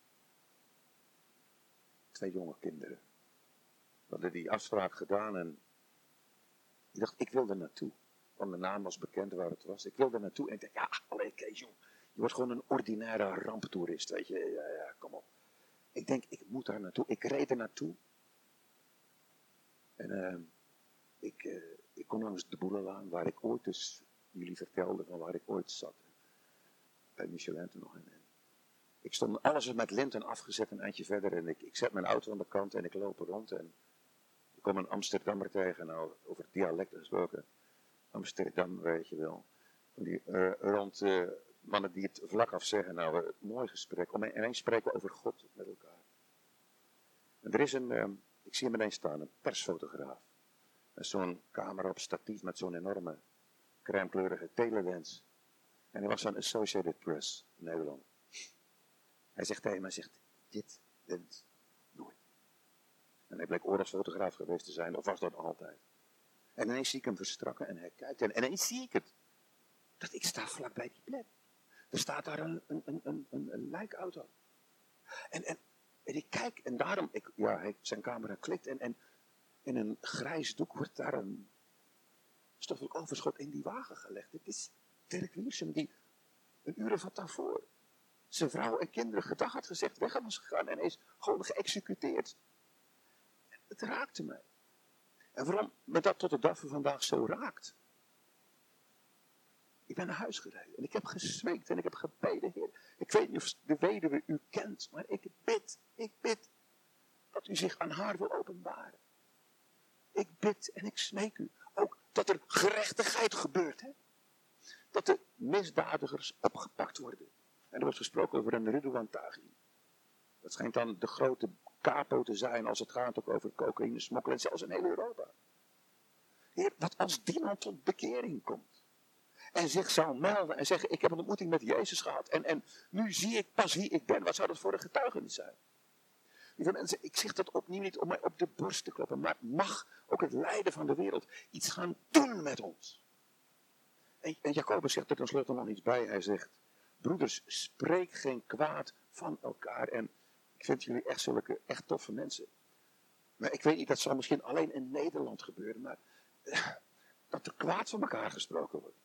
Twee jonge kinderen. We hadden die afspraak gedaan en ik dacht, ik wilde naartoe. Want de naam was bekend waar het was. Ik wilde naartoe en ik dacht, ja, alleen Kees, jong. Je wordt gewoon een ordinaire ramptoerist, weet je. Ja, ja, kom op. Ik denk, ik moet daar naartoe. Ik reed er naartoe. En uh, ik, uh, ik kon langs de Boerenlaan, waar ik ooit dus, jullie vertelde van waar ik ooit zat. Bij Michelin toen nog. En, en ik stond, alles is met linten afgezet een eindje verder. En ik, ik zet mijn auto aan de kant en ik loop er rond. En ik kom een Amsterdammer tegen, nou, over dialect gesproken. Amsterdam, weet je wel. Die, uh, rond uh, mannen die het vlak af zeggen, nou, uh, mooi gesprek. Om ineens spreken we over God met elkaar. En er is een, uh, ik zie hem ineens staan, een persfotograaf. En zo'n camera op statief met zo'n enorme crèmekleurige telelens. En hij was van Associated Press in Nederland. Hij zegt tegen mij, zegt, dit wint nooit. En hij bleek oorlogsfotograaf geweest te zijn, of was dat altijd. En ineens zie ik hem verstrakken en hij kijkt. En ineens zie ik het. Dat ik sta vlakbij die plek. Er staat daar een, een, een, een, een, een lijkauto. En, en, en ik kijk en daarom, ik, ja, hij, zijn camera klikt en, en in een grijs doek wordt daar een stoffelijk overschot in die wagen gelegd. Het is Dirk Wiersum die een uur van daarvoor zijn vrouw en kinderen gedag had gezegd, weg was gegaan en is gewoon geëxecuteerd. Het raakte mij. En waarom me dat tot de dag van vandaag zo raakt. Ik ben naar huis gereden en ik heb gesmeekt en ik heb gebeden, Heer. Ik weet niet of de weduwe u kent, maar ik bid, ik bid dat u zich aan haar wil openbaren. Ik bid en ik smeek u ook dat er gerechtigheid gebeurt. Hè? Dat de misdadigers opgepakt worden. En er wordt gesproken over een Ridouan Taghi. Dat schijnt dan de grote capo te zijn als het gaat ook over cocaïne smokkelen en zelfs in heel Europa. Heer, wat als die man tot bekering komt en zich zou melden en zeggen, ik heb een ontmoeting met Jezus gehad en, en nu zie ik pas wie ik ben. Wat zou dat voor een getuigenis zijn? Lieve mensen, ik zeg dat opnieuw niet om mij op de borst te kloppen, maar mag ook het lijden van de wereld iets gaan doen met ons. En, en Jacobus zegt er tenslotte nog iets bij. Hij zegt, broeders, spreek geen kwaad van elkaar. En ik vind jullie echt zulke echt toffe mensen. Maar ik weet niet, dat zal misschien alleen in Nederland gebeuren, maar eh, dat er kwaad van elkaar gesproken wordt.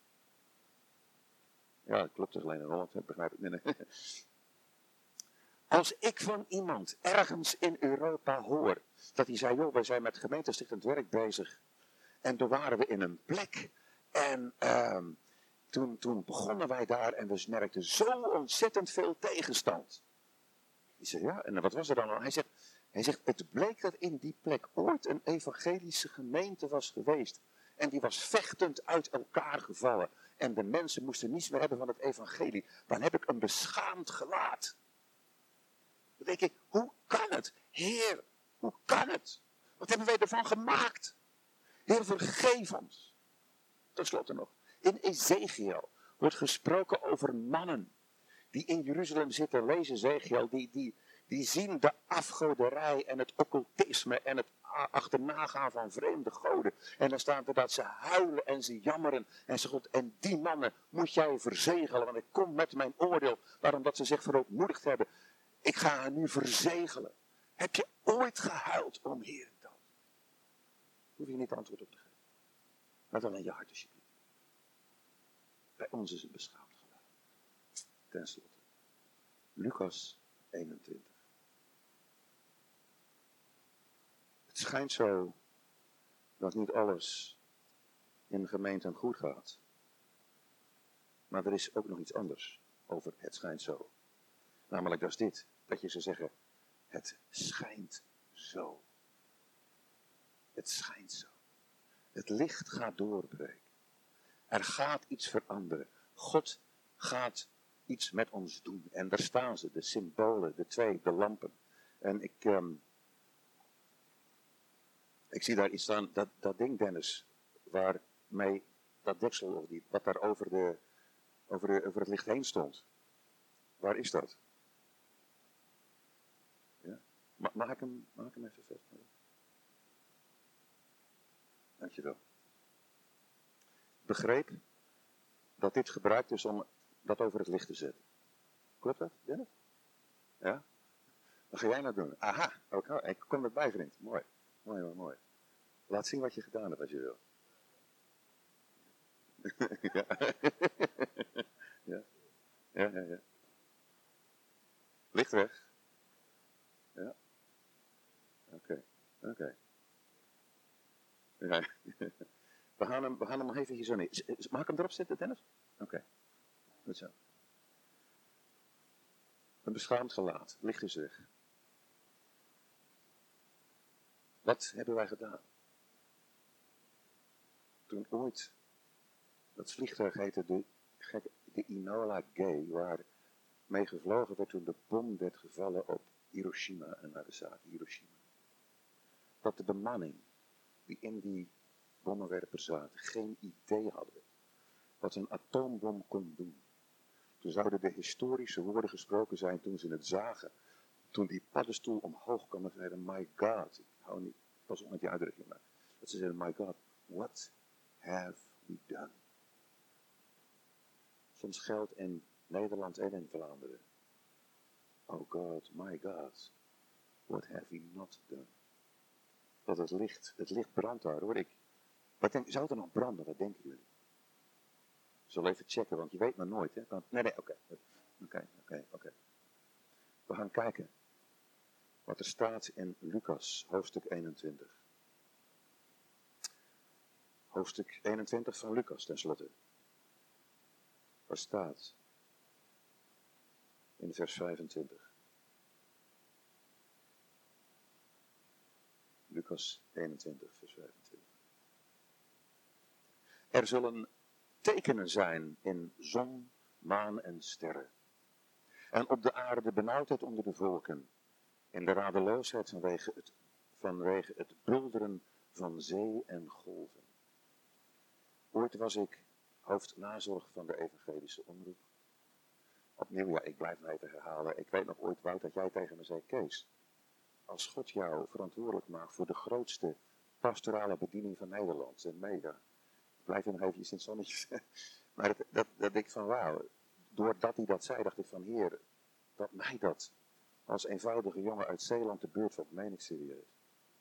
Ja, dat klopt, dus alleen in Holland, ik begrijp het. Nee, nee. Als ik van iemand ergens in Europa hoor, dat hij zei, joh, wij zijn met gemeentestichtend werk bezig. En toen waren we in een plek en uh, toen, toen begonnen wij daar en we merkten zo ontzettend veel tegenstand. Ik zei, ja, en wat was er dan al? Hij zegt, hij zegt, het bleek dat in die plek ooit een evangelische gemeente was geweest. En die was vechtend uit elkaar gevallen. En de mensen moesten niets meer hebben van het evangelie. Dan heb ik een beschaamd gelaat. Dan denk ik, hoe kan het? Heer, hoe kan het? Wat hebben wij ervan gemaakt? Heer, vergeef ons. Ten slotte nog. In Ezekiel wordt gesproken over mannen die in Jeruzalem zitten. Lees Ezekiel, die, die, die zien de afgoderij en het occultisme en het achternagaan van vreemde goden. En dan staat er dat ze huilen en ze jammeren. En ze God, en die mannen moet jij verzegelen, want ik kom met mijn oordeel. Waarom dat ze zich verootmoedigd hebben. Ik ga haar nu verzegelen. Heb je ooit gehuild om Heer dan? Hoef je niet antwoord op te geven. Laat alleen je hart alsjeblieft. Bij ons is het beschaamd gelaten. Ten slotte. Lucas eenentwintig. Het schijnt zo dat niet alles in de gemeente goed gaat. Maar er is ook nog iets anders over het schijnt zo. Namelijk dat is dit. Dat je zou zeggen, het schijnt zo. Het schijnt zo. Het licht gaat doorbreken. Er gaat iets veranderen. God gaat iets met ons doen. En daar staan ze, de symbolen, de twee, de lampen. En ik, um, ik zie daar iets staan, dat, dat ding Dennis, waarmee dat deksel, of die, wat daar over, de, over, de, over het licht heen stond. Waar is dat? Ja? Ma mag, ik hem, mag ik hem even vasthouden? Dankjewel. Ik begreep dat dit gebruikt is om dat over het licht te zetten. Klopt dat, Dennis? Ja? Wat ga jij nou doen? Aha, oké, ik kom erbij, vriend. Mooi, mooi, mooi, mooi. Laat zien wat je gedaan hebt als je wil. ja. ja. Ja, ja, ja. Licht weg. Ja. Oké, okay. oké. Okay. Ja. We gaan hem, we gaan hem nog even hier zo neer. Mag ik hem erop zetten, Dennis? Oké, okay. Goed zo. Een beschaamd gelaat. Licht is weg. Wat hebben wij gedaan? Toen ooit, dat vliegtuig heette de, de Enola Gay, waar mee gevlogen werd toen de bom werd gevallen op Hiroshima en Nagasaki. Hiroshima. Dat de bemanning die in die bommenwerpers zaten geen idee hadden wat een atoombom kon doen. Toen zouden de historische woorden gesproken zijn toen ze het zagen. Toen die paddenstoel omhoog kwam en zeiden, my God, ik hou niet, pas op met die uitdrukking, maar dat ze zeiden, my God, what have we done? Soms geldt in Nederland en in Vlaanderen. Oh God, my God, what have we not done? Dat het licht, het licht brandt daar, hoor ik. Wat denk, zou het er nog branden, wat denken jullie? Ik zal even checken, want je weet maar nooit, hè? Nee, nee, oké. Oké, oké, oké. We gaan kijken wat er staat in Lucas, hoofdstuk eenentwintig. Hoofdstuk eenentwintig van Lucas, tenslotte. Waar staat? In vers vijfentwintig. Lucas eenentwintig, vers vijfentwintig. Er zullen tekenen zijn in zon, maan en sterren. En op de aarde de benauwdheid onder de volken. En de radeloosheid vanwege het, vanwege het bulderen van zee en golven. Ooit was ik hoofdnazorg van de evangelische omroep. Opnieuw, ja, ik blijf mij te herhalen. Ik weet nog ooit, Wout, dat jij tegen me zei, Kees, als God jou verantwoordelijk maakt voor de grootste pastorale bediening van Nederland, en mega. Ik blijf er nog eventjes in het zonnetje. Maar dat, dat, dat ik van, wauw, doordat hij dat zei, dacht ik van, Heer, dat mij dat als eenvoudige jongen uit Zeeland de beurt valt, meen ik serieus.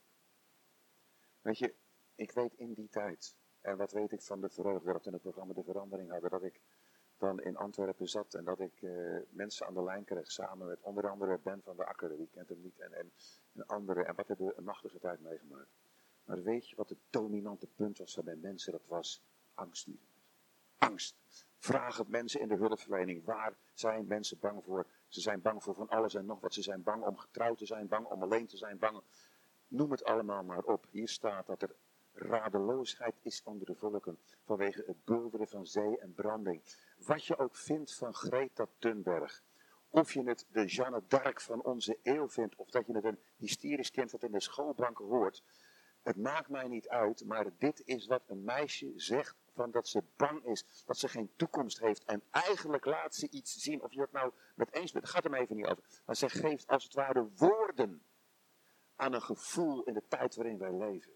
Weet je, ik weet in die tijd, en wat weet ik van de vreugde dat we in het programma De Verandering hadden, dat ik dan in Antwerpen zat en dat ik uh, mensen aan de lijn kreeg samen met onder andere Ben van der Akker, wie kent hem niet, en, en, en anderen. En wat hebben we een machtige tijd meegemaakt. Maar weet je wat het dominante punt was bij mensen? Dat was angst. Angst. Vraag het mensen in de hulpverlening. Waar zijn mensen bang voor? Ze zijn bang voor van alles en nog wat. Ze zijn bang om getrouwd te zijn, bang om alleen te zijn, bang. Noem het allemaal maar op. Hier staat dat er radeloosheid is onder de volken vanwege het bulderen van zee en branding. Wat je ook vindt van Greta Thunberg. Of je het de Jeanne d'Arc van onze eeuw vindt. Of dat je het een hysterisch kind wat in de schoolbanken hoort. Het maakt mij niet uit, maar dit is wat een meisje zegt van dat ze bang is, dat ze geen toekomst heeft. En eigenlijk laat ze iets zien, of je het nou met eens bent, daar gaat hem even niet over. Maar ze geeft als het ware woorden aan een gevoel in de tijd waarin wij leven.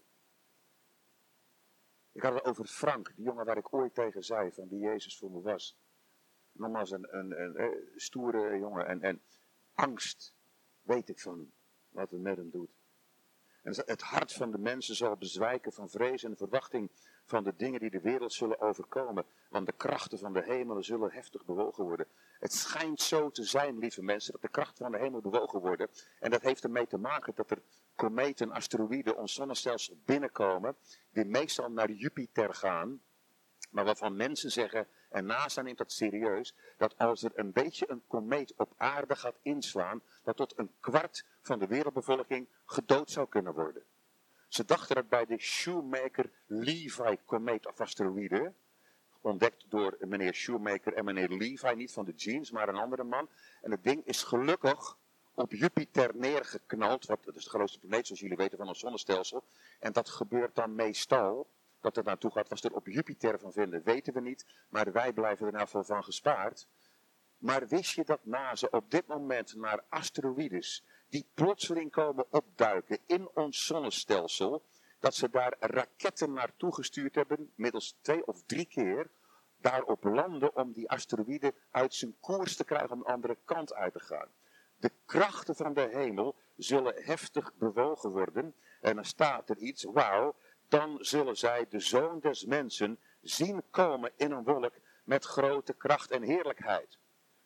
Ik had het over Frank, die jongen waar ik ooit tegen zei, van wie Jezus voor me was. Nogmaals een, een, een, een stoere jongen en, en angst, weet ik van wat het met hem doet. En het hart van de mensen zal bezwijken van vrees en verwachting van de dingen die de wereld zullen overkomen. Want de krachten van de hemelen zullen heftig bewogen worden. Het schijnt zo te zijn, lieve mensen, dat de krachten van de hemel bewogen worden. En dat heeft ermee te maken dat er kometen, asteroïden, ons zonnestelsel binnenkomen. Die meestal naar Jupiter gaan. Maar waarvan mensen zeggen, en NASA neemt dat serieus, dat als er een beetje een komeet op aarde gaat inslaan, dat tot een kwart van de wereldbevolking gedood zou kunnen worden. Ze dachten dat bij de Shoemaker-Levy-komeet of asteroïde, ontdekt door meneer Shoemaker en meneer Levy, niet van de jeans, maar een andere man. En het ding is gelukkig op Jupiter neergeknald, wat, dat is de grootste planeet zoals jullie weten van ons zonnestelsel. En dat gebeurt dan meestal. Dat het naartoe gaat, was er op Jupiter van vinden, weten we niet. Maar wij blijven er nou van gespaard. Maar wist je dat NASA op dit moment naar asteroïdes die plotseling komen opduiken in ons zonnestelsel, dat ze daar raketten naartoe gestuurd hebben, middels twee of drie keer, daarop landen om die asteroïde uit zijn koers te krijgen om de andere kant uit te gaan. De krachten van de hemel zullen heftig bewogen worden. En dan staat er iets, wauw. Dan zullen zij de Zoon des Mensen zien komen in een wolk met grote kracht en heerlijkheid.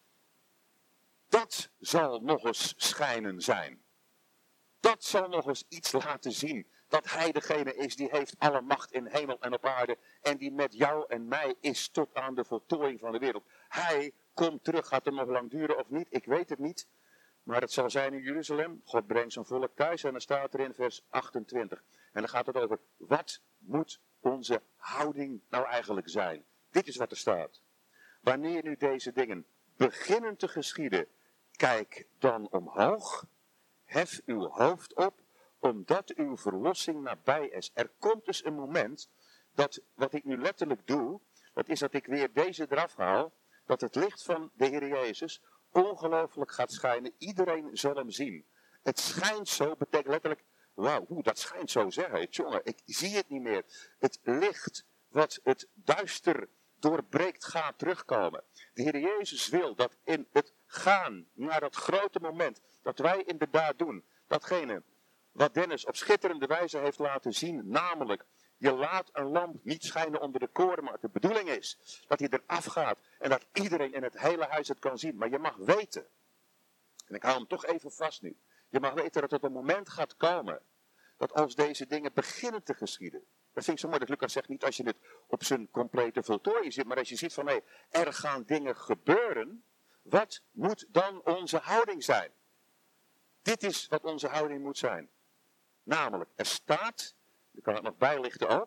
Dat zal nog eens schijnen zijn. Dat zal nog eens iets laten zien. Dat hij degene is die heeft alle macht in hemel en op aarde. En die met jou en mij is tot aan de voltooiing van de wereld. Hij komt terug. Gaat het nog lang duren of niet? Ik weet het niet. Maar het zal zijn in Jeruzalem. God brengt zijn volk thuis. En dan staat er in vers achtentwintig. En dan gaat het over, wat moet onze houding nou eigenlijk zijn? Dit is wat er staat. Wanneer nu deze dingen beginnen te geschieden, kijk dan omhoog. Hef uw hoofd op, omdat uw verlossing nabij is. Er komt dus een moment dat, wat ik nu letterlijk doe, dat is dat ik weer deze eraf haal, dat het licht van de Heer Jezus ongelooflijk gaat schijnen. Iedereen zal hem zien. Het schijnt zo, betekent letterlijk, wauw, hoe, dat schijnt zo zeggen. Jongen, ik zie het niet meer. Het licht wat het duister doorbreekt gaat terugkomen. De Heer Jezus wil dat in het gaan naar dat grote moment dat wij inderdaad doen, datgene wat Dennis op schitterende wijze heeft laten zien, namelijk je laat een lamp niet schijnen onder de koren, maar de bedoeling is dat hij eraf gaat en dat iedereen in het hele huis het kan zien. Maar je mag weten, en ik hou hem toch even vast nu, je mag weten dat het een moment gaat komen dat als deze dingen beginnen te geschieden. Dat vind ik zo mooi dat Lucas zegt, niet als je het op zijn complete voltooiing zit, maar als je ziet van, hé, er gaan dingen gebeuren, wat moet dan onze houding zijn? Dit is wat onze houding moet zijn. Namelijk, er staat, ik kan het nog bijlichten ook,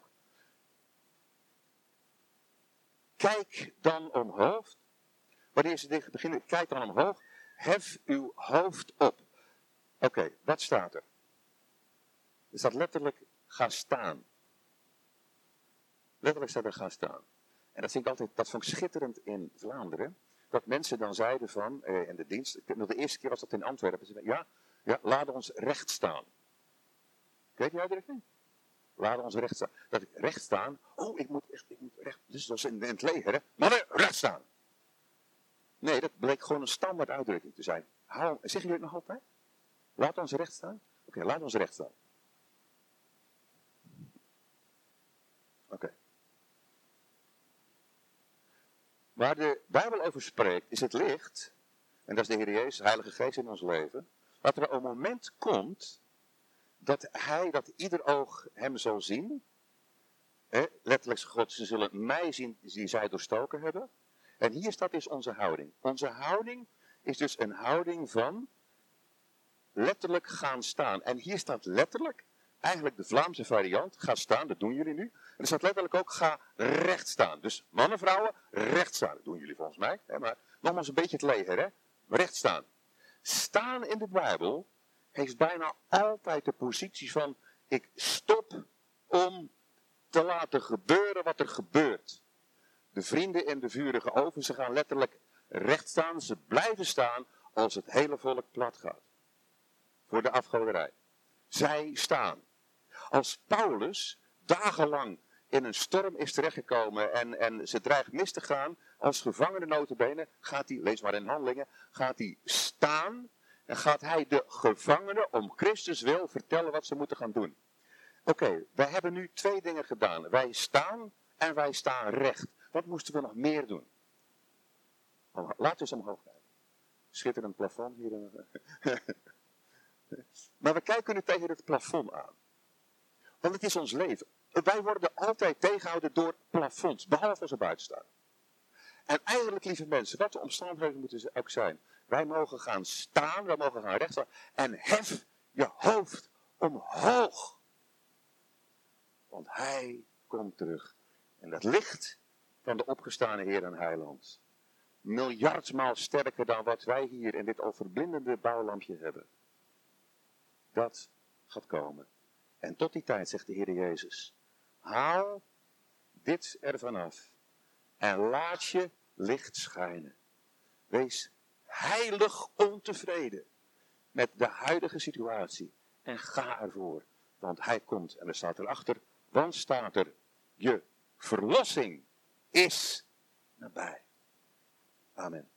kijk dan omhoog. Wanneer ze dingen beginnen, kijk dan omhoog, hef uw hoofd op. Oké, okay, wat staat er? Er staat letterlijk, ga staan. Letterlijk staat er, ga staan. En dat vind ik altijd, dat vond ik schitterend in Vlaanderen. Dat mensen dan zeiden van, eh, in de dienst, de eerste keer was dat in Antwerpen, ze zeiden, ja, ja, laat ons recht staan. Weet je uitdrukking? Laat ons recht staan. Dat ik recht staan, oh, ik moet echt, ik moet recht, dus dat is in, in het leger, hè. Mannen, recht staan. Nee, dat bleek gewoon een standaard uitdrukking te zijn. Hou, zeggen jullie het nog altijd? Laat ons recht staan? Oké, okay, laat ons recht staan. Okay. Waar de Bijbel over spreekt, is het licht, en dat is de Heer Jezus, de Heilige Geest in ons leven, dat er een moment komt dat hij, dat ieder oog hem zal zien. Hè, letterlijk zegt God, ze zullen mij zien die zij doorstoken hebben. En hier staat dus onze houding. Onze houding is dus een houding van letterlijk gaan staan. En hier staat letterlijk, eigenlijk de Vlaamse variant, ga staan, dat doen jullie nu. En er staat letterlijk ook, ga recht staan. Dus mannen, vrouwen, recht staan. Dat doen jullie volgens mij. Hè, maar nogmaals een beetje het leger, hè. Recht staan. Staan in de Bijbel heeft bijna altijd de positie van, ik stop om te laten gebeuren wat er gebeurt. De vrienden in de vurige oven, ze gaan letterlijk recht staan. Ze blijven staan als het hele volk plat gaat. Voor de afgoderij. Zij staan. Als Paulus dagenlang in een storm is terechtgekomen en, en ze dreigt mis te gaan, als gevangene nota bene, gaat hij, lees maar in Handelingen, gaat hij staan en gaat hij de gevangenen om Christus wil vertellen wat ze moeten gaan doen. Oké, okay, wij hebben nu twee dingen gedaan. Wij staan en wij staan recht. Wat moesten we nog meer doen? Laten we eens omhoog kijken. Schitterend plafond hier. Maar we kijken nu tegen het plafond aan. Want het is ons leven. Wij worden altijd tegengehouden door plafonds, behalve als we buiten staan. En eigenlijk, lieve mensen, wat de omstandigheden moeten ook zijn. Wij mogen gaan staan, wij mogen gaan recht staan. En hef je hoofd omhoog. Want hij komt terug. En dat licht van de opgestane Heer en Heiland. Miljardmaal sterker dan wat wij hier in dit overblindende bouwlampje hebben. Dat gaat komen. En tot die tijd, zegt de Heer Jezus, haal dit ervan af en laat je licht schijnen. Wees heilig ontevreden met de huidige situatie en ga ervoor, want hij komt. En er staat erachter, want staat er, je verlossing is nabij. Amen.